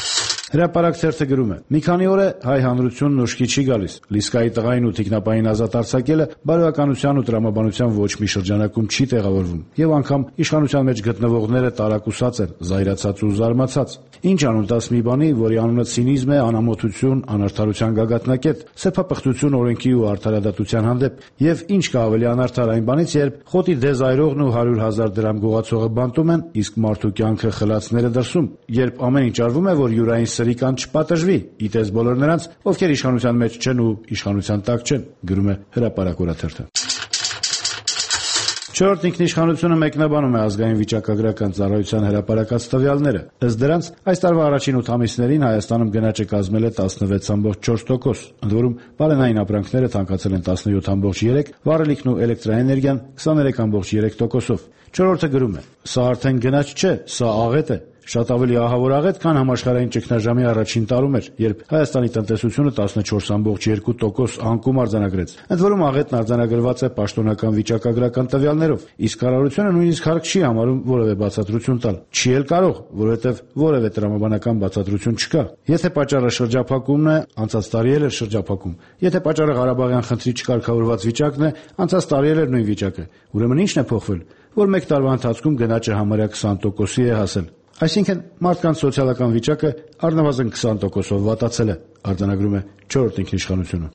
Հրապարակ թերթը գրում է. «Մի քանի օր է հայ հանրությունն ուշքի չի գալիս։ Լիսկայի տղային ու թիկնապային ազատ արձակելը բարոյականության ու տրամաբանության ոչ մի շրջանակում չի տեղավորվում, եւ անգամ իշխանության մեջ գտնվողները տարակուսած են, զայրացած ու զարմացած։ Ինչ անուն տաս մի բանի, որի անունը ցինիզմ է, անամոթություն, անարդարության գագաթնակետ, սեփապղծություն օրենքի ու արդարադատության հանդեպ, եւ ինչ կա ավելի անարդար այն բանից, երբ խոտի դեզայրողն ու 100,000 դրամ գողացողը բանտում են, իսկ մարդու կյանքը խլացները դրսում, երբ ամեն ինչ արվում է, որ յուրային սրիկան չպատժվի, իտես բոլոր նրանց, ովքեր իշխանության մեջ չեն ու իշխանության տակ չեն», գրում է Հրապարակ օրաթերթը։ Չորրորդ ինքնիշխանությունը մեկնաբանում է ազգային վիճակագրական ծառայության հրապարակած տվյալները։ Ըստ դրանց, այս տարվա առաջին 8 ամիսներին Հայաստանում գնաճը կազմել է 16.4%, ընդ որում բարենային ապրանքները թանկացել են 17.3%, վառելիքն ու էլեկտրաէներգիան 23.3%-ով։ Չորրորդը գրում է. «Սա արդեն գնաճ չէ, սա աղետ է։ Շատ ավելի ահավոր աղետ, քան համաշխարհային ճգնաժամի առաջին տարում էր, երբ Հայաստանի տնտեսությունը 14.2% անկում արձանագրեց։ Ընդ որում աղետն արձանագրված է պաշտոնական վիճակագրական տվյալներով, իսկ կառավարությունը նույնիսկ հարկ չի համարում որևէ բացատրություն տալ։ Չի էլ կարող, որովհետև որևէ տրամաբանական բացատրություն չկա։ Եթե պատճառը շրջափակումն է, անցած տարի էլ էր շրջափակում։ Եթե պատճառը Ղարաբաղյան խնդրի չկարգավորված վիճակն է, անցած տարի էլ էր նույն վիճակը։ Ուրեմն ի՞նչն է փոխվել, որ մեկ տարվա ընթացքում գնաճը համարյա 20%-ի է հասել։ Այսինքն մարդկանց սոցիալական վիճակը առնվազն 20%-ով վատացել է», արձանագրում է չորրորդ ինքնիշխանությունը։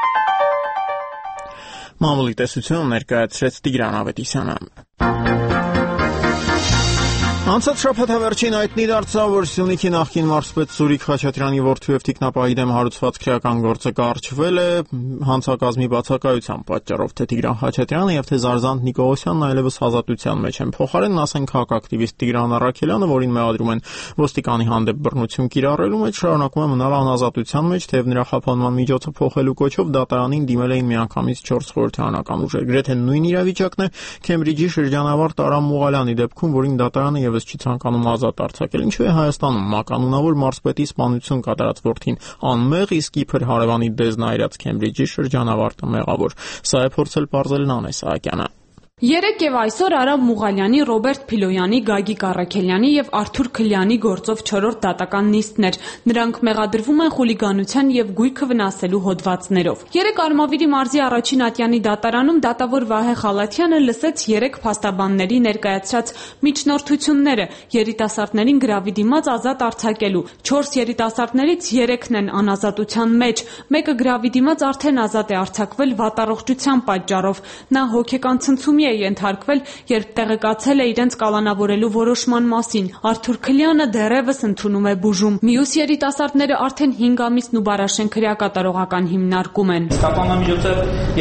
Մամուլի տեսությունը ներկայացրեց Տիգրան Ավետիսյանը։ Անցած շաբաթավերջին հայտնի դարձավ, որ Սյունիքի նախկին մարզպետ Սուրիկ Խաչատրյանի որդու եւ թիկնապահի դեմ հարուցված քրեական գործը կարճվել է հանցակազմի բացակայության պատճառով, թե Տիգրան Խաչատրյանը եւ թե Զարզանտ Նիկողոսյանն այլևս ազատության մեջ են։ Փոխարենն ասենք քաղաքակտիվիստ Տիգրան Առաքելյանը, որին մեղադրում են ոստիկանի հանդեպ բռնություն կիրառելու մեջ, շարունակում է մնալ անազատության մեջ, թեև նրա խափանման միջոցը փոխելու կոչով դատարանին դիմել էին միանգամից 4 խորհրդարանական ուժեր։ Գրեթե նույն իրավիճակն է Քեմբրիջի շրջանավարտ Արամ Մուղալյանի դեպքում, որին դատարանը եւս չի ցանկանում ազատ արձակել։ Ինչու է Հայաստանում մականունավոր մարզպետի սպանություն կատարած որդին անմեղ, իսկ իբր հարևանի դեզն այրած Քեմբրիջի շրջանավարտը մեղավոր։ Սա է փորձել պարզել Նանե Սահակյանը։ Երեկ եւ այսօր Արամ Մուղալյանի, Ռոբերտ Փիլոյանի, Գագիկ Առաքելյանի եւ Արթուր Քլյանի գործով 4-րդ դատական նիստներ։ Նրանք մեղադրվում են խուլիգանության եւ գույքը վնասելու հոդվածներով։ Երեկ Արմավիրի մարզի առաջին ատյանի դատարանում դատավոր Վահե Խալաթյանը լսեց 3 փաստաբանների ներկայացրած միջնորդությունները երիտասարդներին գրավի դիմաց ազատ արձակելու։ 4 երիտասարդներից 3-ն են անազատության մեջ, մեկը գրավի դիմաց արդեն ազատ է արձակվել վատառողջության պատճառով։ Նա հոգեկան ցնցումի է ենթարկվել, երբ տեղեկացել է իրենց կալանավորելու որոշման մասին։ Արթուր Քլյանը դեռևս ընդունում է բուժում։ Մյուս երիտասարդները արդեն 5 ամիսն ու բարաշեն քրեակատարողական հիմնարկում են։ Ստապանամիջոցը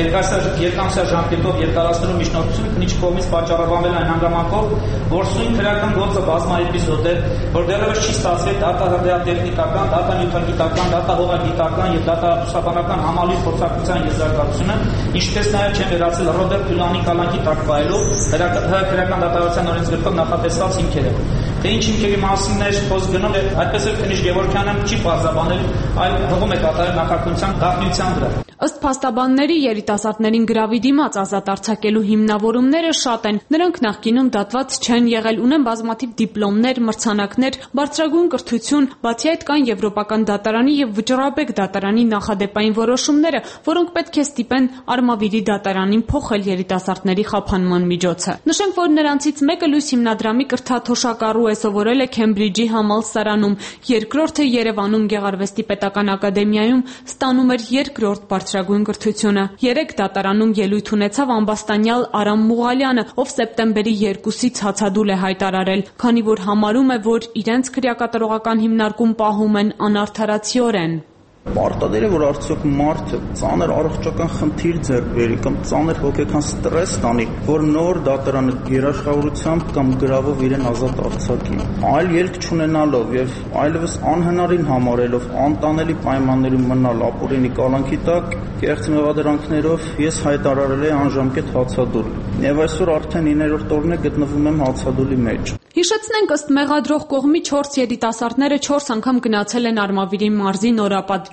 երկամսյա ժամկետով երկարացնելու միջնորդությունը քննիչ կողմից պատճառաբանվել այն հանգամանքով, որ սույն քրեական գործը բազմաէպիզոդ է, որ դեռևս չի ստացվել դատատեխնիկական, դատանյութագիտական, դատահողագիտական եւ դատաբուսաբանական համալիր փորձարկության եզրակացությունը, ինչպես նաեւ չեն վերացել Ռոբերտ Փիլոյանի կալանքի տակվայելով քրեական դատավարության օրենսգրքով նախատեսված հիմքերը։ Թե ինչ հիմքերի մասին է խոսք գնում, այդպես էլ քննիչ Գևորգյանը չի պարզաբանել, այլ հղում է կատարել նախաքննության գաղտնիության վրա։ Ըստ փաստաբանների երիտասարդներին գրավի դիմաց ազատ արձակելու հիմնավորումները շատ են։ Նրանք նախկինում դատված չեն եղել, ունեն բազմաթիվ դիպլոմներ, մրցանակներ, բարձրագույն կրթություն, բացի այդ կան Եվրոպական դատարանի եւ Վճռաբեկ դատարանի նախադեպային որոշումները, որոնք պետք է ստիպեն Արմավիրի դատարանին փոխել երիտասարդների խափանման միջոցը։ Նշենք, որ նրանցից մեկը Լույս հիմնադրամի կրթաթոշակառու է, սովորել է Քեմբրիջի համալսարանում, երկրորդը Երևանում Գեղարվեստի պետական ակադեմիայում ստանում էր երկրորդ բարձրագույն կրթությունը։ Երեք դատարանում ելույթ ունեցավ ամբաստանյալ Արամ Մուղալյանը, ով սեպտեմբերի 2-ից հացադուլ է հայտարարել, քանի որ համարում է, որ իրենց քրեակատարողական հիմնարկում պահում են անարդարացիորեն։ Պարտադիր է, որ արդյոք մարդը ծանր առողջական խնդիր ձեռք բերի կամ ծանր հոգեկան ստրես տանի, որ նոր դատարանը երաշխավորությամբ կամ գրավով իրեն ազատ արձակի։ Այլ ելք չունենալով եւ այլևս անհնարին համարելով անտանելի պայմաններում մնալ ապօրինի կալանքի տակ, կեղծ մեղադրանքներով ես հայտարարել եմ անժամկետ հացադուլ։ Եվ այսօր արդեն 9-րդ օրն է գտնվում եմ հացադուլի մեջ։ Հիշեցնենք, ըստ մեղադրող կողմի 4 երիտասարդները 4 անգամ գնացել են Արմավիրի մարզի Նորապատ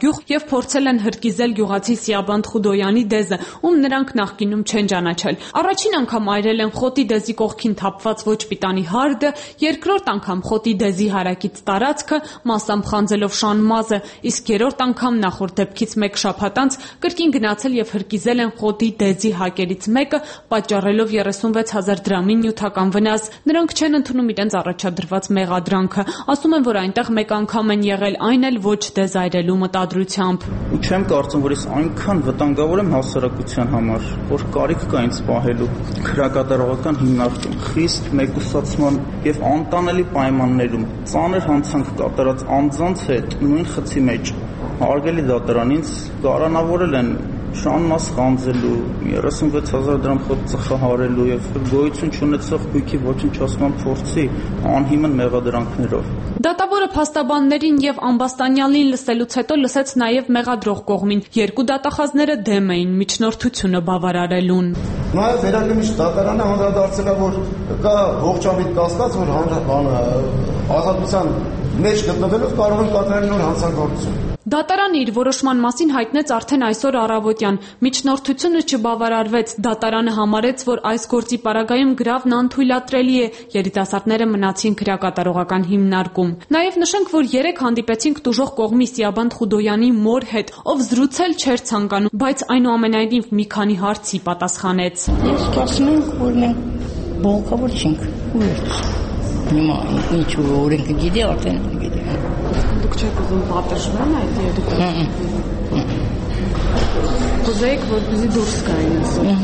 գյուղ եւ փորձել են հրկիզել գյուղացի Սիաբանդ Խուդոյանի դեզը, ում նրանք նախկինում չեն ճանաչել։ Առաջին անգամ այրել են խոտի դեզի կողքին թափված ոչ պիտանի հարդը, երկրորդ անգամ խոտի դեզի հարակից տարածքը, մասամբ խանձելով շան մազը, իսկ երրորդ անգամ նախորդ դեպքից մեկ շաբաթ անց կրկին գնացել եւ հրկիզել են խոտի դեզի հակերից մեկը, պատճառելով 36,000 դրամի նյութական վնաս։ Նրանք չեն ընդունում իրենց առաջադրված մեղադրանքը, ասում են, որ այնտեղ մեկ անգամ են եղել, այն էլ ոչ դեզ այրելու մտադրությամբ։ Ու չեմ կարծում, որ ես այնքան վտանգավոր եմ հասարակության համար, որ կարիք կա ինձ պահելու քրեակատարողական հիմնարկում, խիստ մեկուսացման եւ անտանելի պայմաններում, ծանր հանցանք կատարած անձանց հետ նույն խցի մեջ հարգելի դատարան ինձ կարանավորել են շան մաս խանձելու, 36,000 դրամ խոտ ծխահարելու եւ գոյություն չունեցող բույքի ոչնչացման փորձի անհիմն մեղադրանքներով։ Դատավորը փաստաբաններին եւ Ամբաստանյանին լսելուց հետո լսեց նաեւ մեղադրող կողմին։ Երկու դատախազները դեմ էին միջնորդությունը բավարարելուն։ Նաեւ վերագնիչ դատարանը անդրադարձել է, որ կա ողջամիտ կասկած, որ ազատության մեջ գտնվելով կարող են կատարել նոր հանցագործություն։ Դատարանը իր որոշման մասին հայտնեց արդեն այսօր առավոտյան։ Միջնորդությունը չբավարարվեց։ Դատարանը համարեց, որ այս գործի պարագայում գրավն անթույլատրելի է։ Երիտասարդները մնացին քրեակատարողական հիմնարկում։ Նաև նշենք, որ 3 հանդիպեցինք տուժող կողմի Սիաբանդ Խուդոյանի մոր հետ, ով զրուցել չէր ցանկանում, բայց այնուամենայնիվ մի քանի հարցի պատասխանեց։ Ես կարծում եմ, որ մենք բողոքավոր չենք։ Հիմա ինչ օրենքը գիտի, արդեն գիտի։ Դուք չեք ուզում պատժվել այդ երիտասարդներին։ Կուզեիք, որպեսզի դուրս գային։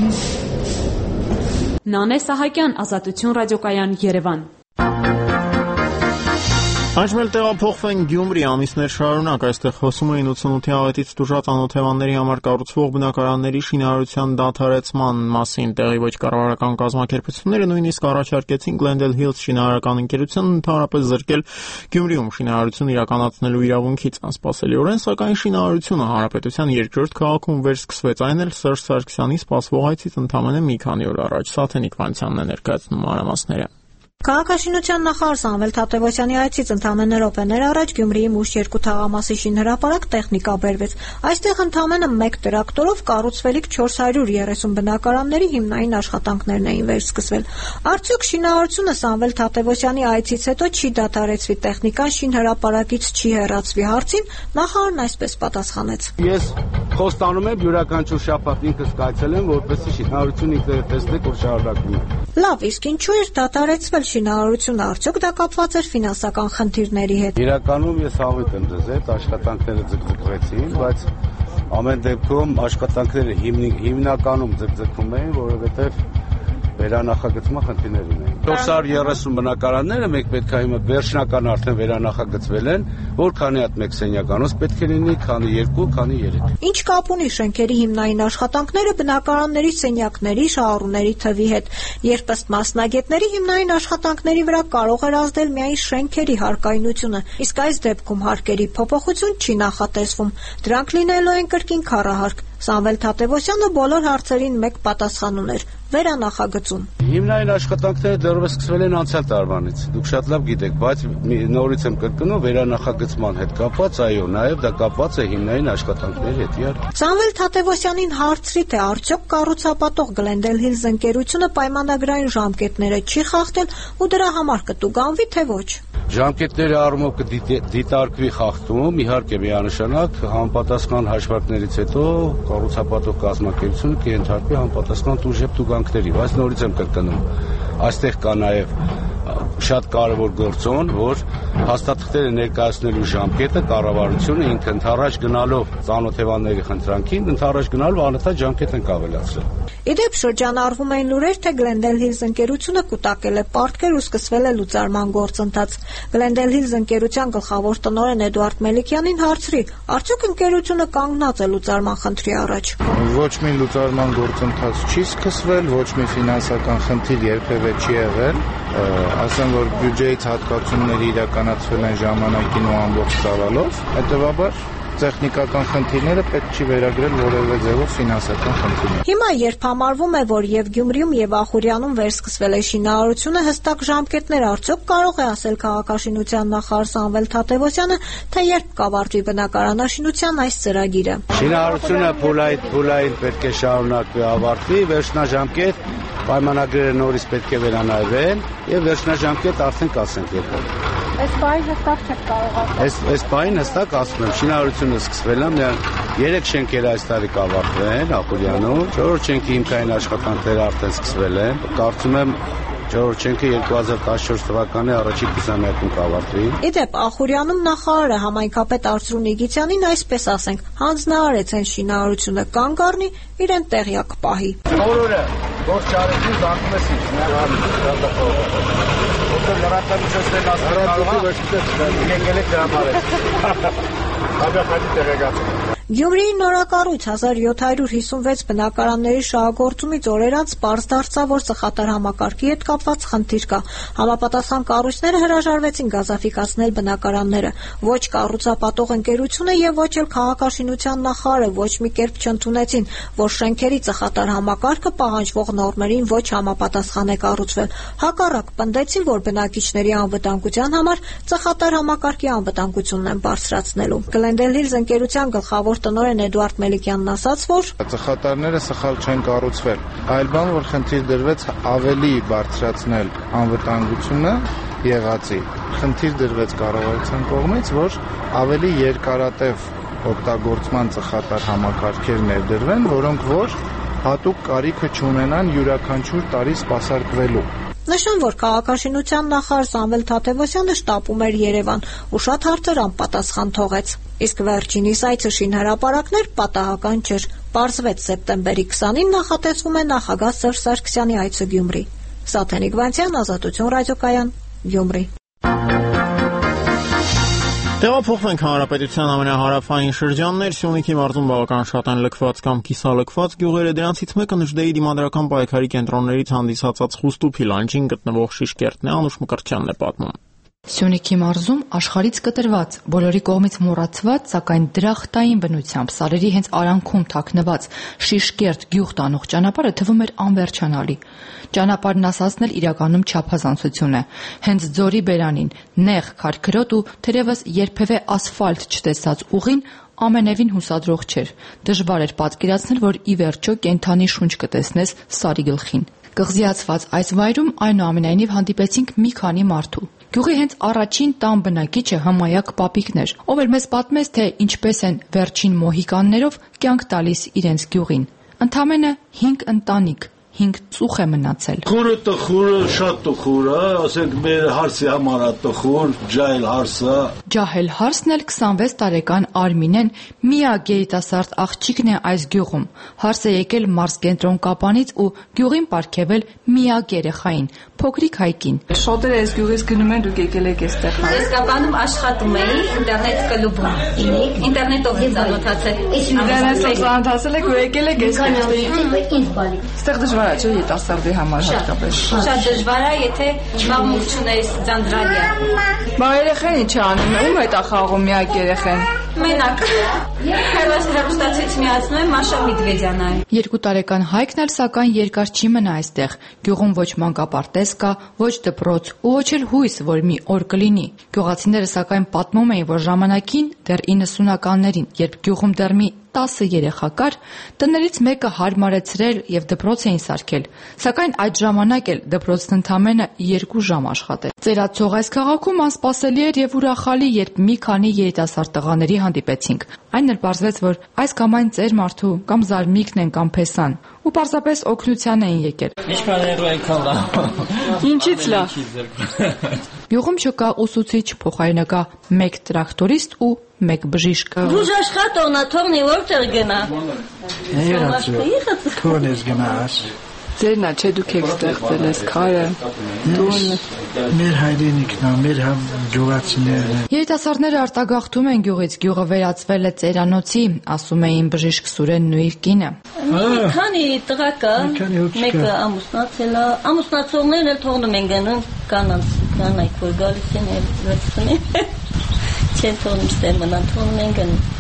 Նանե Սահակյան, Ազատություն ռադիոկայան, Երևան։ Այժմ էլ տեղափոխվենք Գյումրի, ամիսներ շարունակ այստեղ խոսում էին 88-ի աղետից տուժած անօթևանների համար կառուցվող բնակարանների շինարարության դադարեցման մասին։ Տեղի ոչ կառավարական կազմակերպությունները նույնիսկ առաջարկեցին Glendale Hills շինարարական ընկերությունն ընդհանրապես զրկել Գյումրիում շինարարություն իրականացնելու իրավունքից անսպասելիորեն, սակայն շինարարությունը հանրապետության երկրորդ քաղաքում վերսկսվեց, այն էլ Սերժ Սարգսյանի սպասվող այցից ընդամենը մի քանի օր առաջ։ Սաթենիկ Վանցյանն է ներկայացնում մանրամասները։ Քաղաքաշինության նախարար Սամվել Թադևոսյանի այցից ընդամենը րոպեներ առաջ Գյումրիի Մուշ 2 թաղամասի շինհրապարակ տեխնիկա բերվեց։ Այստեղ ընդամենը 1 տրակտորով կառուցվելիք 430 բնակարանների հիմնային աշխատանքներն էին վերսկսվել։ Արդյոք շինարարությունը Սամվել Թադևոսյանի այցից հետո չի դադարեցվի, տեխնիկան շինհրապարակից չի հեռացվի հարցին նախարարն այսպես պատասխանեց։ Ես խոստանում եմ յուրաքանչյուր շաբաթ ինքս կայցելեմ, որպեսզի շինարարությունը ինքս տեսնեք, որ շարունակվում է։ Լավ, իսկ ինչու էր դադարեցվել շինարարությունը, արդյոք դա կապված էր ֆինանսական խնդիրների հետ։ Իրականում ես հավիտ եմ դες հետ, աշխատանքները ձգձգվեցին, բայց ամեն դեպքում աշխատանքները հիմնականում ձգձգվում էին, որովհետև վերանախագծման խնդիրներ ունեն։ 430 բնակարանները մենք պետք է հիմա վերջնական արդեն վերանախագծվել են, որքանի հատ մեկ սենյականոց պետք է լինի, քանի 2, քանի 3։ Ինչ կապ ունի շենքերի հիմնային աշխատանքները բնակարանների սենյակների, շահառուների թվի հետ, երբ ըստ մասնագետների հիմնային աշխատանքների վրա կարող էր ազդել միայն շենքերի հարկայնությունը, իսկ այս դեպքում հարկերի փոփոխություն չի նախատեսվում։ Դրանք լինելու են կրկին քառահարկ։ Սամվել Թադևոսյանը բոլոր հարցերին մեկ պատասխան ուներ՝ վերանախագծում։ Հիմնային աշխատանքները դեռևս սկսվել են անցյալ տարվանից։ Դուք շատ լավ գիտեք, բայց նորից եմ կրկնում վերանախագծման հետ կապված, այո, նաև դա կապված է հիմնային աշխատանքների հետ, իհարկե։ Սամվել Թադևոսյանին հարցրի, թե արդյոք կառուցապատող Glendale Hills ընկերությունը պայմանագրային ժամկետները չի խախտել ու դրա համար կտուգանվի, թե ոչ։ Ժամկետների առումով կդիտարկվի խախտում, իհարկե միանշանակ համապատասխան հաշվարկներից հետո կառուցապատող կազմակերպությունը կենթարկվի համապատասխան տուժեպտուգանքների, բայց նորից եմ կրկնում, այստեղ կա նաև շատ կարևոր գործոն, որ հաստատքները ներկայացնելու ժամկետը կառավարությունը ինքը ընդառաջ գնալով ծանոթևանների խնդրանքին, ընդառաջ գնալով անընդհատ ժամկետ են կավելացրել։ Իդեպ շրջանառվում էին լուրեր, թե Glendale Hills ընկերությունը կուտակել է պարտքեր ու սկսվել է լուծարման գործընթաց։ Glendale Hills ընկերության գլխավոր տնօրեն Էդուարդ Մելիքյանին հարցրի, արդյոք ընկերությունը կանգնած է լուծարման խնդրի առաջ։ Ոչ մի լուծարման գործընթաց չի սկսվել, ոչ մի ֆինանսական խնդիր երբևէ չի եղել, ասեմ, որ բյուջեից հատկացումները իրականացվել են ժամանակին ու ամբողջ ծավալով, հետևաբար տեխնիկական խնդիրները պետք չի վերագրել որևէ ձևով ֆինանսական խնդիրներ։ Հիմա երբ համարվում է, որ եւ Գյումրիում եւ Ախուրյանում վերսկսվել է շինարարությունը, հստակ ժամկետներ արդյոք կարող է ասել քաղաքաշինության նախարար Սամվել Թադևոսյանը, թե երբ կավարտվի բնակարանաշինության այս ծրագիրը։ Շինարարությունը փուլային պետք է շարունակվի, ավարտվի, վերջնաժամկետ պայմանագրերը նորից պետք է վերանայվեն եւ վերջնաժամկետ արդեն կասենք երբ։ Այս բանը հստակ չեք կարող ասել։ Այս բանը հստակ ասում եմ, շինարարությունը սկսվել է, միայն 3 շենքեր այս տարի կավարտվեն Ախուրյանում, 4 շենքի հիմքային աշխատանքները արդեն սկսվել են։ Կարծում եմ 4 շենքը 2014 թվականի առաջին կիսամյակում կավարտվի։ Իդեպ Ախուրյանում նախարարը համայնքապետ Արծրու Նիգիցյանին այսպես ասենք, հանձնարարեց այն շինարարությունը կանգ առնի, իրեն տեղյակ պահի։ Օրը որ չարեցին զանգում ես ինձ, Ո՞նց լրատվամիջոցներն ասել եկել եք դրամարել։ Հավաքածի տեղեկացում։ Գյումրիի նորակառույց 1756 բնակարանների շահագործումից օրեր անց պարզ դարձավ, որ սխատար համակարգի հետ կապված խնդիր կա։ Համապատասխան կառույցները հրաժարվեցին գազաֆիկացնել բնակարանները։ Ոչ կառուցապատող ընկերությունը եւ ոչ էլ քաղաքաշինության նախարարը ոչ մի կերպ չընդունեցին, որ շենքերի սխատար համակարգը պահանջվող նորմերին ոչ համապատասխան է կառուցվել։ Հակառակ պնդեցին, որ բնակիչների անվտանգության համար սխատար համակարգի անվտանգությունն են բարձրացնելու։ Glendale Hills ընկերության գլխավոր տնօրեն Էդուարդ Մելիքյանն ասաց, որ ծխատարները սխալ չեն կառուցվել, այլ բան, որ խնդիր դրվեց ավելի բարձրացնել անվտանգությունը եղածի։ Խնդիր դրվեց կառավարության կողմից, որ ավելի երկարատև օգտագործման ծխատար համակարգեր ներդրվեն, որոնք որ հատուկ կարիքը չունենան յուրաքանչյուր տարի սպասարկվելու։ Նշեմ, որ քաղաքաշինության նախարար Սամվել Թադևոսյանը շտապում էր Երևան ու շատ հարցեր անպատասխան թողեց։ Իսկ վերջինիս այցը շինհրապարակներ պատահական չէր։ Պարզվեց սեպտեմբերի 20-ին նախատեսվում է նախագահ Սերժ Սարգսյանի այցը Գյումրի։ Սաթենիկ Վանցյան, Ազատություն ռադիոկայան, Գյումրի։ Տեղափոխվենք հանրապետության ամենահարավային շրջաններ, Սյունիքի մարզում բավական շատ են լքված կամ կիսալքված գյուղերը, դրանցից մեկը Նժդեի դիմադրական պայքարի կենտրոններից հանդիսացած Խուստուփի լանջին գտնվող Շիշկերտն է, Անուշ Մկրտչյանն է պատմում։ Սյունիքի մարզում աշխարհից կտրված, բոլորի կողմից մոռացված, սակայն դրախտային բնությամբ սարերի հենց արանքում թաքնված Շիշկերտ գյուղ տանող ճանապարհը թվում էր անվերջանալի։ Ճանապարհն ասածն էլ իրականում չափազանցություն է։ Հենց ձորի բերանին, նեղ քարքրոտ ու թերևս երբևէ ասֆալտ չտեսած ուղին ամենևին հուսադրող չէր։ Դժվար էր պատկերացնել, որ ի վերջո կենթանի շունչ կտեսնես սարի գլխին։ Կղզիացված այս վայրում այնուամենայնիվ հանդիպեցինք մի քանի մարդու։ Գյուղի հենց առաջին տան բնակիչը Հմայակ Պապիկն էր, ով էլ մեզ պատմեց, թե ինչպես են վերջին մոհիկաններով կյանք տալիս իրենց գյուղին։ Ընդամենը 5 ընտանիք, 5 ծուխ է մնացել։ Խուրը տխուրը շատ տխուր է, ասենք մեր հարսի համար է տխուր, ջահել հարսը։ Ջահել հարսն էլ 26 տարեկան Արմինեն միակ երիտասարդ աղջիկն է այս գյուղում։ Հարսը եկել մարզ կենտրոն Կապանից ու գյուղին պարգևել միակ երեխային, փոքրիկ Հայկին։ Շատերը այս գյուղից գնում են, դուք եկել եք այստեղ։ Ես Կապանում աշխատում էի ինտերնետ կլուբում։ Ինտերնետով ծանոթացել։ Ինտերնետով ծանոթացել եք ու եկել եք այստեղ։ Այստեղ դժվար է, չէ՞, երիտասարդի համար հատկապես։ Շատ դժվար է, եթե մաղմուկ չունես ծանրալիա։ Բա երեխեն ինչ անում է, ում հետ է խաղում միակ երեխեն։ Մենակ։ Հեռուստացույց միացնում եմ Մաշա Մեդվեդյանը։ 2 տարեկան Հայկն էլ սակայն երկար չի մնա այստեղ։ Գյուղում ոչ մանկապարտեզ կա, ոչ դպրոց ու ոչ էլ հույս, որ մի օր կլինի։ Գյուղացիները սակայն պատմում էին, որ ժամանակին դեռ 90-ականներին, երբ գյուղում դեռ մի 10 երեխա կար, տներից մեկը հարմարեցրել եւ դպրոց էին սարքել, սակայն այդ ժամանակ էլ դպրոցն ընդամենը 2 ժամ աշխատել։ Ծերացող այս քաղաքում անսպասելի էր եւ ուրախալի, երբ մի քանի երիտասարդ տղաների հանդիպեցինք։ Այն էլ պարզվեց, որ այս կամ այն ծեր մարդու կամ զարմիկն են կամ փեսան ու պարզապես օգնության էին եկել։ Ինչքան եղու այնքան լավ։ Ինչից լավ։ Գյուղում չկա ուսուցիչ, փոխարենը կա 1 տրակտորիստ ու 1 բժիշկ։ Դուժ աշխատողնա թողնի որտեղ գնա։ Քոն ես գնաս։ Ձերնա չէ դուք եք ստեղծել այս քարը։ Մեր հայրենիքն է, մեր գյուղացիներն։ Երիտասարդները արտագաղթում են գյուղից, գյուղը վերածվել է ծերանոցի, ասում էին բժիշկ Սուրենն ու իր կինը։ Քանի տղա կա, մեկը ամուսնացել է, ամուսնացողներն էլ թողնում են գնում կանայք, որ գալիս են վերցնում են։ Չեն թողնում ստեղ մնան, թողնում են գնում։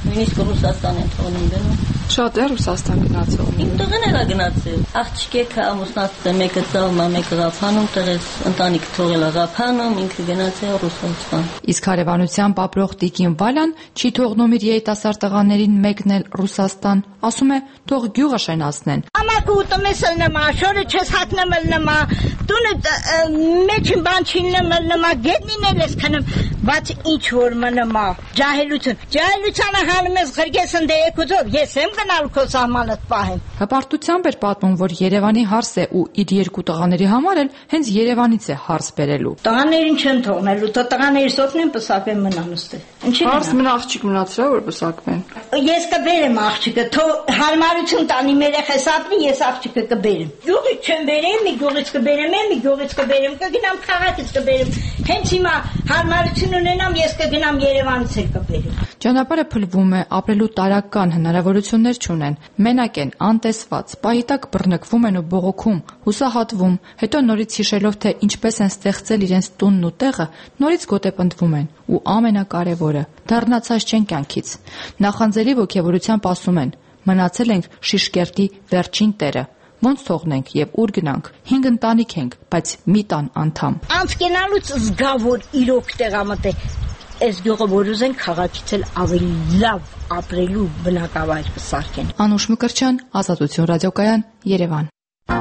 Նույնիսկ Ռուսաստան են թողնում գնում։ Շատ է Ռուսաստան գնացող։ Իմ տղեն էլ է գնացել։ Աղջիկը ամուսնացել, մեկը ծալում, մեկը Ղափանում, տղես ընտանիք թողել է Ղափանում, ինքը գնացել Ռուսաստան։ Իսկ հարևանությամբ ապրող Տիկին Վալան չի թողնում իր երիտասարդ տղաներին մեկնել Ռուսաստան, ասում է՝ թող գյուղը շենացնեն։ Ամակը ուտմեսել նմա, շորը չես հատնմել նմա, տունը մեջին բան չիննմել նմա, գետնինել ես քնում, բայց ինչ որ մնմա, ջահելություն։ Ջահելությանը հանում ես ղրգես ընդեյեկուձով, ես եմ գնալ քո սահմանդ պահեմ։ Հպարտությամբ էր պատմում, որ Երևանի հարս է ու իր երկու տղաների համար էլ հենց Երևանից է հարս բերելու։ Տղաներին չեն թողնելու, տղաների սոքնեն պսակվեն մնան ուստի։ Հարս մնա աղջիկ մնացրա որ պսակվեն։ Ես կբերեմ աղջիկը, հարմարություն տանի մեր երեխես ապրի, ես աղջիկը կբերեմ։ Գյուղից չեմ բերեմ, մի գյուղից կբերեմ, մի գյուղից կբերեմ, կգնամ քաղաքից կբերեմ։ Հենց հիմա հարմարություն ունենամ, ես կգնամ Երևանից էլ կբերեմ։ Ճանապարհը փլվում է, ապրելու տարական հնարավորություններ չունեն։ Մենակ են, անտեսված, պահի տակ բռնկվում են ու բողոքում, հուսահատվում, հետո նորից հիշելով, թե ինչպես են ստեղծել իրենց տունն ու տեղը, նորից գոտեպնդվում են։ Ու ամենակարևորը՝ դառնացած չեն կյանքից։ Նախանձելի ոգևորությամբ ասում են. մնացել ենք Շիշկերտի վերջին տերը։ Ոնց թողնենք եւ ուր գնանք։ 5 ընտանիք ենք, բայց մի տան անդամ։ Անցկենալուց զգա որ իրոք տեղամտե այս գյուղը որ ուզեն քաղաքից էլ ավելի լավ ապրելու բնակավայր կսարքեն։ Անուշ Մկրտչյան, Ազատություն ռադիոկայան, Երևան։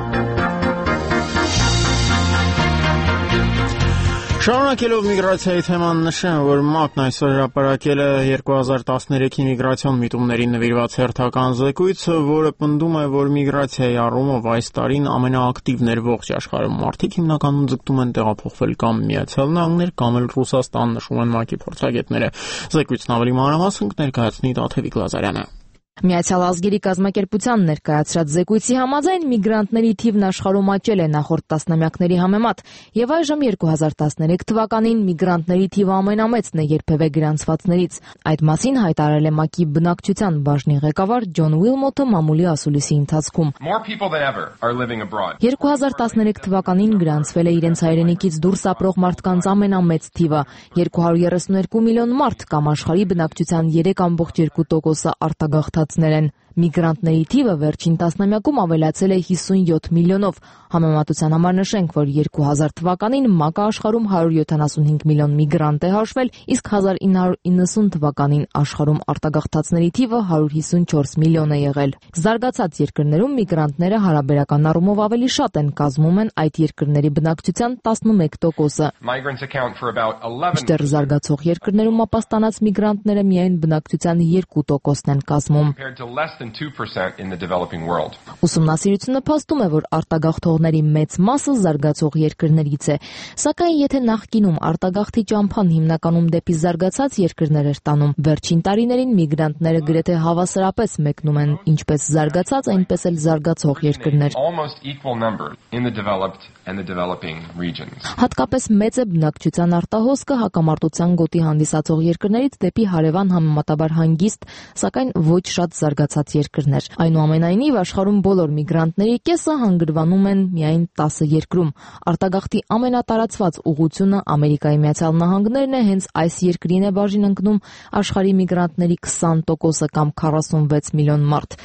Շարունակելով միգրացիայի թեման նշեմ, որ ՄԱԿ-ն այսօր հրապարակել է 2013-ի միգրացիոն միտումներին նվիրված հերթական զեկույց, որը պնդում է, որ միգրացիայի առումով այս տարին ամենաակտիվն էր ողջ աշխարհում։ Մարդիկ հիմնականում ձգտում են տեղափոխվել կամ Միացյալ Նահանգներ, կամ էլ Ռուսաստան, նշում են ՄԱԿ-ի փորձագետները։ Զեկույցն ավելի մանրամասն կներկայացնի Տաթևիկ Լազարյանը։ Միացյալ ազգերի կազմակերպության ներկայացրած զեկույցի համաձայն միգրանտների թիվն աշխարհում աճել է նախորդ տասնամյակների համեմատ, եւ այժմ 2013 թվականին միգրանտների թիվը ամենամեծն է երբևէ գրանցվածներից։ Այդ մասին հայտարարել է ՄԱԿ-ի բնակչության բաժնի ղեկավար Ջոն Ուիլմոթը մամուլի ասուլիսի ընթացքում։ 2013 թվականին գրանցվել է իրենց հայրենիքից դուրս ապրող մարդկանց ամենամեծ թիվը՝ 232 միլիոն մարդ կամ աշխարհի բնակչության 3.2%-ը արտագաղթած են։ Միգրանտների թիվը վերջին տասնամյակում ավելացել է 57 միլիոնով։ Համեմատության համար նշենք, որ 2000 թվականին ՄԱԿ-ը աշխարհում 175 միլիոն միգրանտ է հաշվել, իսկ 1990 թվականին աշխարհում արտագաղթածների թիվը 154 միլիոն է եղել։ Զարգացած երկրներում միգրանտները հարաբերական առումով ավելի շատ են, կազմում են այդ երկրների բնակչության 11%-ը։ Մինչդեռ զարգացող երկրներում ապաստանած միգրանտները միայն բնակչության 2%-ն են կազմում։ Ուսումնասիրությունը փաստում է, որ արտագաղթողների մեծ մասը զարգացող երկրներից է, սակայն եթե նախկինում արտագաղթի ճամփան հիմնականում դեպի զարգացած երկրներ էր տանում, վերջին տարիներին միգրանտները գրեթե հավասարապես մեկնում են ինչպես զարգացած, այնպես էլ զարգացող երկրներ։ Հատկապես մեծ է բնակչության արտահոսքը հակամարտության գոտի հանդիսացող երկրներից դեպի հարևան համեմատաբար հանգիստ, սակայն ոչ շատ զարգացած երկրներ։ Այնուամենայնիվ, աշխարհում բոլոր միգրանտների կեսը հանգրվանում են միայն 10 երկրում։ Արտագաղթի ամենատարածված ուղղությունը Ամերիկայի Միացյալ Նահանգներն է, հենց այս երկրին է բաժին ընկնում աշխարհի միգրանտների 20%-ը կամ 46 միլիոն մարդ։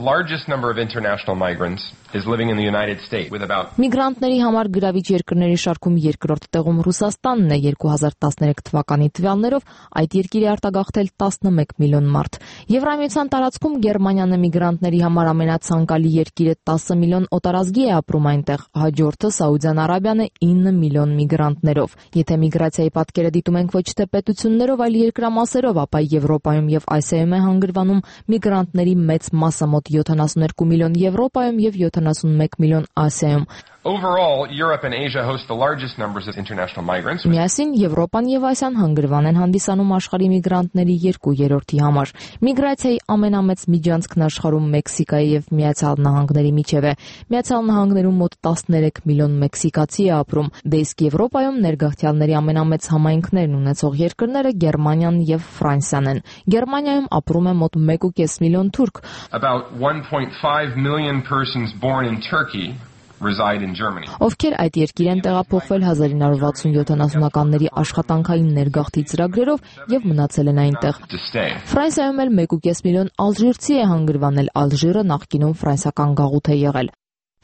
Միգրանտների համար գրավիչ երկրների շարքում երկրորդ տեղում Ռուսաստանն է 2013 թվականի տվյալներով, այդ երկիրը արտագաղթել 11 միլիոն մարդ։ Եվրամիության տարածքում Գերմանիան միգրանտների համար ամենացանկալի երկիրը 10 միլիոն օտարազգի է ապրում այնտեղ, հաջորդը Սաուդյան Արաբիան է 9 միլիոն միգրանտներով։ Եթե միգրացիայի պատկերը դիտում ենք ոչ թե պետություններով, այլ երկրամասերով, ապա Եվրոպայում եւ Ասիայում է հանգրվանում միգրանտների մեծ մասը, մոտ 72 միլիոն Եվրոպայում եւ 71 միլիոն Ասիայում։ Միասին Եվրոպան եւ Ասիան հանգրվան են հանդիսանում աշխարհի միգրանտների 2/3-ի համար։ Միգրացիայի ամենամեծ միջանցքն աշխարհում Մեքսիկայի եւ Միացյալ Նահանգների միջև է։ Միացյալ Նահանգներում մոտ 13 միլիոն մեքսիկացի է ապրում, դե իսկ Եվրոպայում ներգաղթյալների ամենամեծ համայնքներն ունեցող երկրները Գերմանիան եւ Ֆրանսիան են։ Գերմանիայում ապրում է մոտ 1.5 միլիոն թուրք։ reside in Germany. Ովքեր այդ երկիր են տեղափոխվել 1960-70-ականների աշխատանքային ներգաղթի ծրագրերով եւ մնացել են այնտեղ։ Ֆրանսիայում էլ 1.5 միլիոն ալժիրցի է հանգրվանել, Ալժիրը նախկինում ֆրանսիական գաղութ է եղել։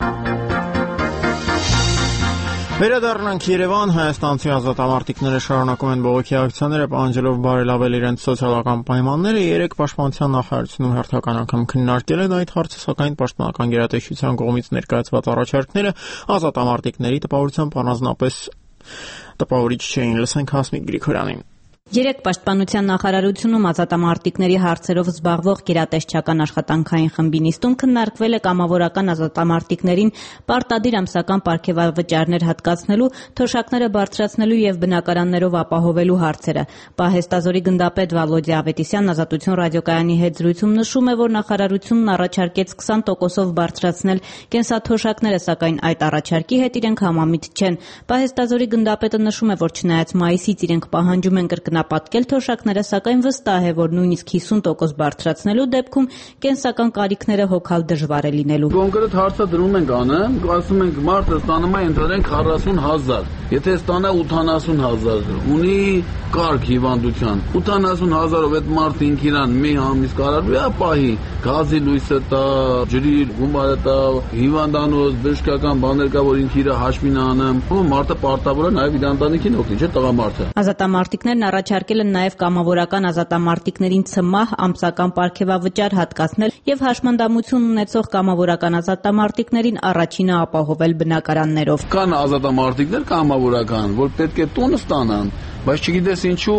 Վերադառնանք Երևան, հայաստանցի ազատամարտիկները շարունակում են բողոքի ակցիաները, պահանջելով բարելավել իրենց սոցիալական պայմանները։ Երեկ Պաշտպանության նախարարությունում հերթական անգամ քննարկել են այդ հարցը, սակայն Պաշտպանական գերատեսչության կողմից ներկայացված առաջարկները ազատամարտիկների տպավորությամբ առանձնապես տպավորիչ չէին։ Լսենք Հասմիկ Գրիգորյանին։ Երեկ Պաշտպանության նախարարությունում ազատամարտիկների հարցերով զբաղվող գերատեսչական աշխատանքային խմբի նիստում քննարկվել է կամավորական ազատամարտիկներին պարտադիր ամսական պարգևավճարներ հատկացնելու, թոշակները բարձրացնելու եւ բնակարաններով ապահովելու հարցերը։ Պահեստազորի գնդապետ Վալոդիա Ավետիսյանն Ազատություն ռադիոկայանի հետ զրույցում նշում է, որ նախարարությունն առաջարկեց 20%-ով բարձրացնել կենսաթոշակները, սակայն այդ առաջարկի հետ իրենք համամիտ չեն։ Պահեստազորի գնդապետը նշում է, որ չնայած մայիսից իրենք պահանջում են կրկնապատկել թոշակները, սակայն վստահ է, որ նույնիսկ 50% բարձրացնելու դեպքում կենսական կարիքները հոգալ դժվար է լինելու։ Կոնկրետ հարցը դնում ենք անեմ, ասում ենք մարդը ստանում է ընդհանրեն 40,000, եթե ստանա 80,000, ունի կարգ հիվանդության, 80,000-ով այդ մարդը ինքնին մի ամիս կարողի է պահի, գազի լույսը տա, ջրի գումարը տա, հիվանդանոց, բժշկական բաներ կա, որ ինքն իր հաշվին անեմ, ու մարդը պարտավոր է նաև իր ընտանիքին օգնի, չէ՞ տղամարդը։ Ազատամարտիկներն առաջարկել են նաև կամավորական ազատամարտիկներին ցմահ ամսական պարգևավճար հատկացնել եւ հաշմանդամություն ունեցող կամավորական ազատամարտիկներին առաջինը ապահովել բնակարաններով։ Կան ազատամարտիկներ կամավորական, որ պետք է տուն ստանան, բայց չգիտես ինչու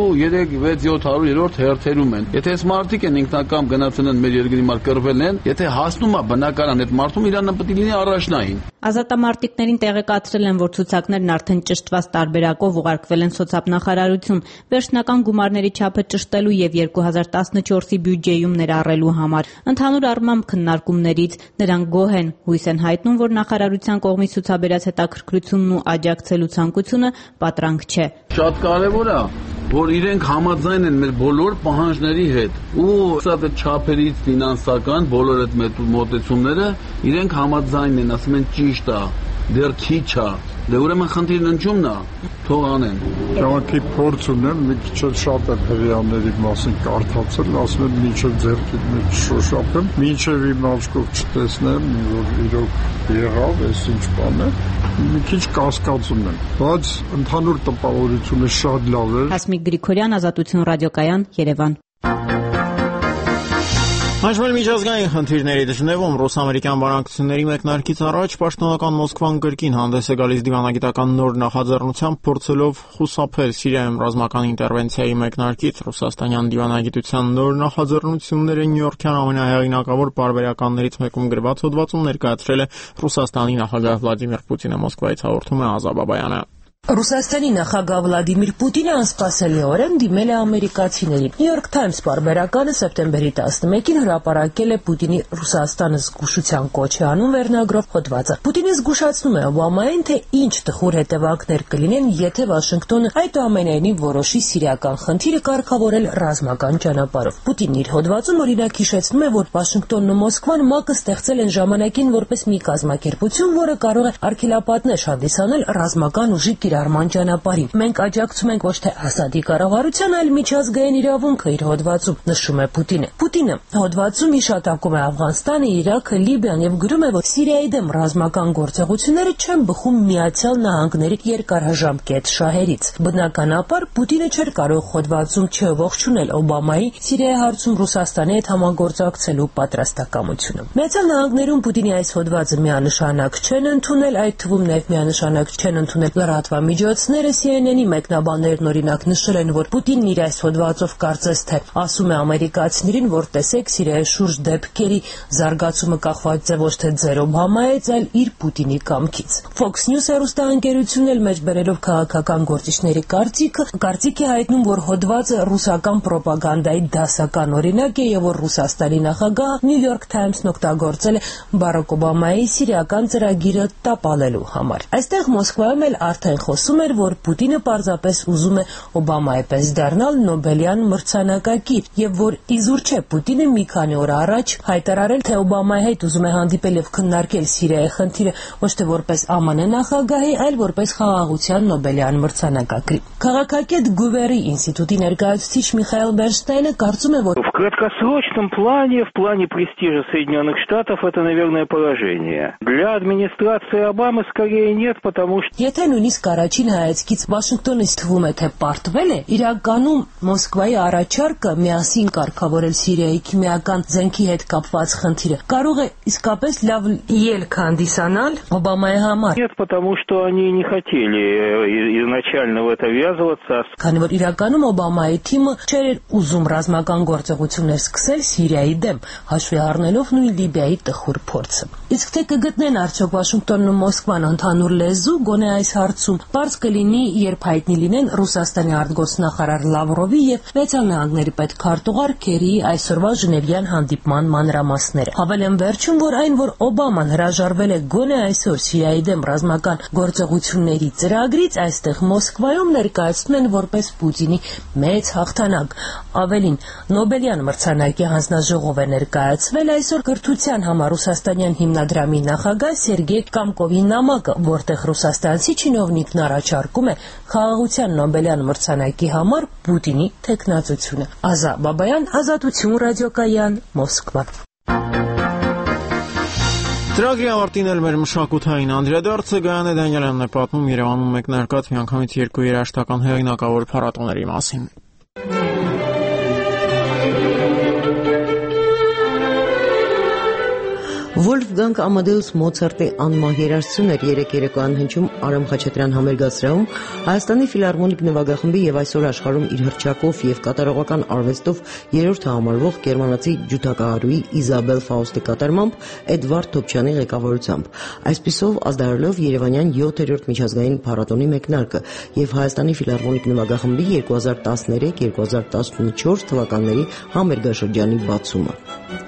3-6-700-րդ հերթերում են։ Եթե այս մարդիկ են ինքնակամ գնացել են մեր երկրի մար կռվել են, եթե հասնում է բնակարան այդ մարդում իրանը պետք է լինի առաջնային։ Ազատամարտիկներին տեղեկացրել են, որ ցուցակներն արդեն ճշտված տարբերակով ուղարկվել են սոցիալնախարարություն, վերջնական գումարների չափը ճշտելու եւ 2014-ի բյուջեում ներառելու համար։ Ընդհանուր առմամբ քննարկումներից նրանք գոհ են, հույս են հայտնում, որ նախարարության կողմից ցուցաբերած հետաքրքրությունն ու աջակցելու ցանկությունը պատրանք չէ։ Շատ կարևոր է, որ իրենք համաձայն են մեր բոլոր պահանջների հետ ու սա չափերից ֆինանսական բոլոր այդ մոտեցումները իրենք համաձայն են, ասում են ճիշտ է, դեռ քիչ է, դե ուրեմն խնդիրն ընջումն է, թող անեն։ Ժամանակի փորձ ունեմ, մի քիչ շատ եմ հրեաների մասին կարդացել, ասում եմ մինչև ձեռքիդ մեջ շոշափեմ, մինչև իմ աչքով չտեսնեմ, որ իրոք եղավ, այս ինչ բան է, մի քիչ կասկածում եմ, բայց ընդհանուր տպավորությունը շատ լավ է։ Հասմիկ Գրիգորյան, Ազատություն ռադիոկայան, Երևան։ Հաշվել միջազգային խնդիրների դժնևում ռուս-ամերիկյան բանակցությունների մեկնարկից առաջ պաշտոնական Մոսկվան կրկին հանդես է գալիս դիվանագիտական նոր նախաձեռնությամբ, փորձելով խուսափել Սիրիայում ռազմական ինտերվենցիայի մեկնարկից։ Ռուսաստանյան դիվանագիտության նոր նախաձեռնությունները Նյու-Յորքյան ամենահեղինակավոր պարբերականներից մեկում գրված հոդվածում ներկայացրել է Ռուսաստանի նախագահ Վլադիմիր Պուտինը, Մոսկվայից հաղորդում է Ազա Բաբայանը։ Ռուսաստանի նախագահ Վլադիմիր Պուտինը անսպասելիորեն դիմել է ամերիկացիներին։ New York Times պարբերականը սեպտեմբերի 11-ին հրապարակել է Պուտինի Ռուսաստանը զգուշության կոչի անուն վերնագրով հոդվածը։ Պուտինը զգուշացնում է Օբամային, թե ինչ տխուր հետևանքներ կլինեն, եթե Վաշինգտոնը այդուամենայնիվ որոշի սիրիական խնդիրը կարգավորել ռազմական ճանապարհով։ Պուտինն իր հոդվածում օրինակ հիշեցնում է, որ Վաշինգտոնն ու Մոսկվան ՄԱԿ-ը ստեղծել են ժամանակին որպես մի կազմակերպություն, որը կարող է արգելապատնեշ հանդիսանել ռազմական ուժի կիրառման ճանապարհին։ Մենք աջակցում ենք ոչ թե Ասադի կառավարության, այլ միջազգային իրավունքը, իր հոդվածում նշում է Պուտինը։ Պուտինը հոդվածում հիշատակում է Աֆղանստանը, Իրաքը, Լիբիան եւ գրում է, որ Սիրիայի դեմ ռազմական գործողությունները չեն բխում Միացյալ Նահանգների երկարաժամկետ շահերից։ Բնականաբար Պուտինը չէր կարող հոդվածում չողջունել Օբամայի Սիրիայի հարցում Ռուսաստանի հետ համագործակցելու պատրաստակամությունը։ Միացյալ Նահանգներում Պուտինի այս հոդվածը միանշանակ չեն ընդունել, այդ թվում նաեւ միանշանակ չեն ընդունել լրատվամիջոցները։ CNN-ի մեկնաբաններն օրինակ նշել են, որ Պուտինն իր այս հոդվածով կարծես թե ասում է ամերիկացիներին, որ տեսեք Սիրիայի շուրջ դեպքերի զարգացումը կախված է ոչ թե ձեր Օբամայից, այլ իր Պուտինի կամքից։ Fox News հեռուստաընկերությունն էլ մեջբերելով քաղաքական գործիչների կարծիք է հայտնում, որ հոդվածը ռուսական ռոպագանդայի դասական օրինակ է եւ որ Ռուսաստանի նախագահը New York Times-ն օգտագործել է Բարակ Օբամայի սիրիական ծրագիրը տապալելու համար։ Այստեղ Մոսկվայում էլ արդեն խոսում էր, որ Պուտինը պարզապես ուզում է Օբամայի պես դառնալ Նոբելյան մրցանակակիր եւ որ իզուր չէ Պուտինը մի քանի օր առաջ հայտարարել, թե Օբամայի հետ ուզում է հանդիպել եւ քննարկել Սիրիայի խնդիրը ոչ թե որպես ԱՄՆ նախագահի, այլ որպես խաղաղության Նոբելյան մրցանակակիր։ Քաղաքագետ Գուվերի ինստիտուտի ներկայացուցիչ Միխայել Բերնշտայնը կարծում է, որ в краткосрочном плане, в плане престижа Соединенных Штатов, это, наверное, поражение. Для администрации Обамы скорее нет, потому что... Եթե նույնիսկ առաջին հայացքից Վաշինգտոնից թվում է, թե պարտվել է, իրականում Մոսկվայի առաջարկը միասին կարգավորել Սիրիայի քիմիական զենքի հետ կապված խնդիրը կարող է իսկապես լավ ելք հանդիսանալ Օբամայի համար։ Нет, потому что они не хотели изначально в это ввязываться. Քանի որ իրականում Օբամայի թիմը չէր ուզում ռազմական գործողություններ սկսել Սիրիայի դեմ, հաշվի առնելով նույն Լիբիայի տխուր փորձը։ Իսկ թե կգտնեն արդյոք Վաշինգտոնն ու Մոսկվան ընդհանուր լեզու, գոնե այս հարցում պարզ կլինի, երբ հայտնի լինեն Ռուսաստանի արտգործնախարար Լավրովի եւ Միացյալ Նահանգների պետքարտուղար Քերիի այսօրվա Ժնևյան հանդիպման մանրամասները։ Հավելեմ վերջում, որ այն, որ Օբաման հրաժարվել է գոնե այսօր Սիրիայի դեմ ռազմական գործողությունների ծրագրից, այստեղ Մոսկվայում ներկայացնում են որպես Պուտինի մեծ հաղթանակ։ Ավելին, Նոբելյան մրցանակի հանձնաժողով է ներկայացվել այսօր կրթության համար Ռուսաստանյան հիմնադրամի նախագահ Սերգեյ Կամկովի նամակը, որտեղ ռուսաստանցի չինովնիկն առաջարկում է խաղաղության Նոբելյան մրցանակի համար Պուտինի թեկնածությունը։ Ազա Բաբայան, Ազատություն ռադիոկայան, Մոսկվա։ Ծրագրի ավարտին էլ մեր մշակութային անդրադարձը Գայանե Դանիելյանն է պատմում Երևանում մեկնարկած միանգամից 2 երաժշտական հեղինակավոր փառատոների մասին։ Վոլֆգանգ Ամադեուս Մոցարտի անմահ երաժշտություն էր երեկ երեկոյան հնչում Արամ Խաչատրյան համերգասրահում Հայաստանի ֆիլհարմոնիկ նվագախմբի եւ այսօր աշխարհում իր հռչակով եւ կատարողական արվեստով երրորդը համարվող գերմանացի ջութակահարուի Իզաբել Ֆաուստի կատարմամբ Էդվարդ Թոփչյանի ղեկավարությամբ։ Այսպիսով ազդարելով Երևանյան 7-րդ միջազգային փառատոնի մեկնարկը եւ Հայաստանի ֆիլհարմոնիկ նվագախմբի 2013-2014 թվականների համերգաշրջանի բացումը։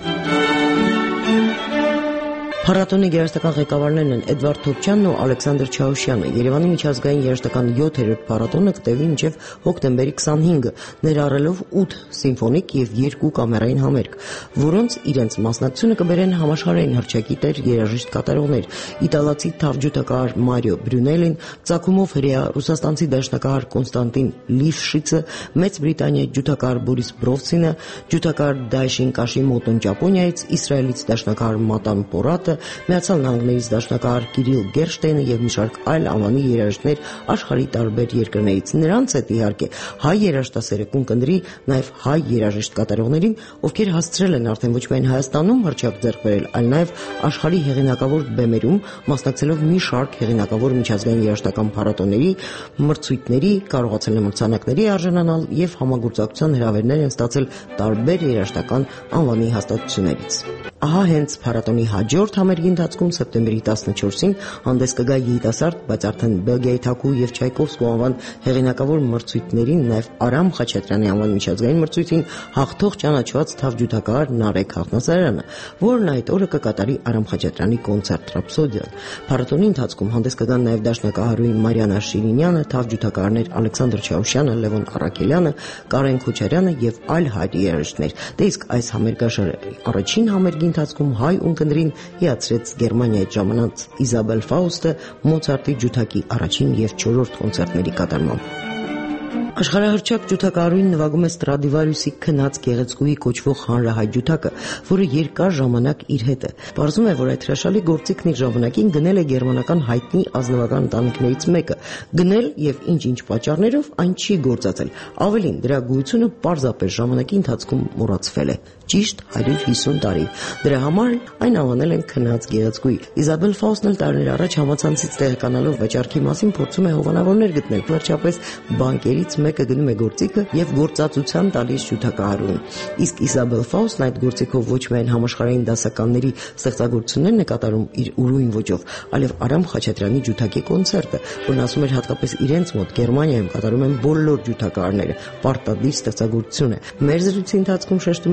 Փառատոնի երաժշտական ղեկավարներն են Էդվարդ Թոփչյանն ու Ալեքսանդր Չաուշյանը։ Երևանի միջազգային երաժշտական 7-րդ փառատոնը կտևի մինչև հոկտեմբերի 25-ը, ներառելով 8 սիմֆոնիկ եւ 2 կամերային համերգ, որոնց իրենց մասնակցությունը կբերեն համաշխարհային հռչակի երաժիշտ կատարողներ՝ իտալացի թավջութակահար Մարիո Բրյունելին, ծագումով հրեա ռուսաստանցի դաշնակահար Կոնստանտին Լիվշիցը, Մեծ Բրիտանիայի ջութակահար Բորիս Բրովցինը, ջութակահար Դայշին Կաշիմոտոն Ճապոնիայից, Իսրայելից դաշնակահար Մատան Պորատը, Միացյալ Նահանգներից դաշնակահար Կիրիլ Գերշտեյնը եւ մի շարք այլ անվանի երաժիշտներ աշխարհի տարբեր երկրներից։ Նրանց հետ իհարկե հայ երաժշտասերը կընկնդրի նաեւ հայ երաժիշտ կատարողներին, ովքեր հասցրել են արդեն ոչ միայն Հայաստանում հռչակ ձեռք բերել, այլ նաեւ աշխարհի հեղինակավոր բեմերում մասնակցելով մի շարք հեղինակավոր միջազգային երաժշտական փառատոների, մրցույթների, կարողացել են մրցանակների արժանանալ եւ համագործակցության հրավերներ են ստացել տարբեր երաժշտական անվանի հաստատություններից։ Ահա հենց փառատոնի հաջորդ համերգի ընթացքում սեպտեմբերի 14-ին հանդես կգա երիտասարդ, բայց արդեն Բելգիայի Թակու եւ Չայկովսկու անվան հեղինակավոր մրցույթներին, նաեւ Արամ Խաչատրյանի անվան միջազգային մրցույթին հաղթող ճանաչված թավջութակահար Նարեկ Հաղթնասարյանը, որն այդ օրը կկատարի Արամ Խաչատրյանի կոնցերտ Ռապսոդիան։ Փառատոնի ընթացքում հանդես կգան նաեւ դաշնակահարուի Մարիանա Շիրինյանը, թավջութակահարներ Ալեքսանդր Չաուշյանը, Լևոն Արաքելյանը, Կարեն Քոչարյանը եւ այլ հայ երաժիշտներ։ Դե իսկ այս համերգաշարի առաջին համերգի ընթացքում հայ ունկնդրին հիացրեց Գերմանիայից ժամանած Իզաբել Ֆաուստը Մոցարտի ջութակի առաջին եւ 4-րդ կոնցերտների կատարմամբ։ Աշխարհահռչակ ջութակահարուին նվագում է Ստրադիվարիուսի քնած գեղեցկուհի կոչվող հանրահայտ ջութակը, որը երկար ժամանակ իր հետ է։ Պարզվում է, որ այդ հրաշալի գործիքն իր ժամանակին գնել է գերմանական հայտնի ազնվական ընտանիքներից մեկը, գնել եւ ինչ-ինչ պատճառներով այն չի գործածել։ Ավելին, դրա գոյությունը պարզապես ժամանակի ընթացքում մոռացվել է։ Ճիշտ 150 տարի։ Դրա համար այն անվանել են քնած գեղեցկուհի։ Իզաբել Ֆաուստն էլ տարիներ առաջ համացանցից տեղեկանալով վաճառքի մասին փորձում է հովանավորներ գտնել։ Վերջապես բանկերից մեկը գնում է գործիքը եւ գործածության տալիս ջութակահարուն։ Իսկ Իզաբել Ֆաուստն այդ գործիքով ոչ միայն համաշխարհային դասականների ստեղծագործություններն է կատարում իր ուրույն ոճով, այլև Արամ Խաչատրյանի ջութակի կոնցերտը, որն ասում էր հատկապես իրենց մոտ Գերմանիայում կատարում են բոլոր ջութակահարները, պարտադիր ստեղծագործություն է։ Մեր զրույցի ընթացքում շեշտում էր, որ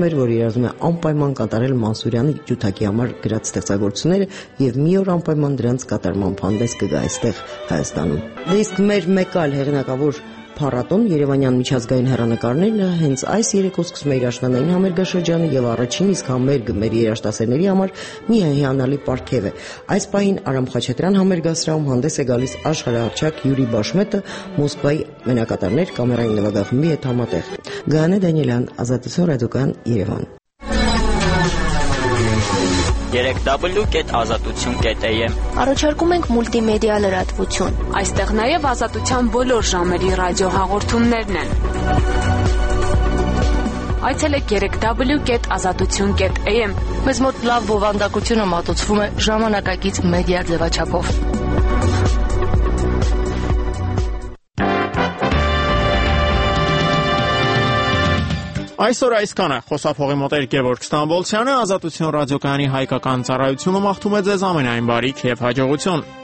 պատրաստվում է անպայման կատարել Մանսուրյանի ջութակի համար գրած ստեղծագործությունները եւ մի օր անպայման դրանց կատարման հանդես կգա այստեղ Հայաստանում։ Իսկ մեր մեկ այլ հեղինակավոր փառատոն Երևանյան միջազգային հեռանկարներն հենց այս երեկո սկսում է իր աշնանային համերգաշրջանը եւ առաջին իսկ համերգը մեր երաժշտասերների համար մի հիանալի պարգև է։ Այս պահին Արամ Խաչատրյան համերգասրահում հանդես է գալիս աշխարհահռչակ Յուրի Բաշմետը Մոսկվայի մենակատարներ կամերային նվագախմբի հետ համատեղ։ Գայանե Դանիելյան, Ազատություն ռադիոկայան, Երևան։ 3w.azatutun.am Առաջարկում ենք մուլտիմեդիա լրատվություն։ Այստեղ նաև ազատության բոլոր ժամերի ռադիոհաղորդումներն են։ Այցելեք 3w.azatutun.am։ Մեզ մոտ լավ բովանդակությունը մատուցվում է ժամանակակից մեդիա ձևաչափով։ Այսօր այսքանը խոսափողի մոտ էր Գևորգ Ստամբոլցյանը, Ազատություն ռադիոկայանի հայկական ծառայությունը մաղթում է ձեզ ամենայն բարիք եւ հաջողություն։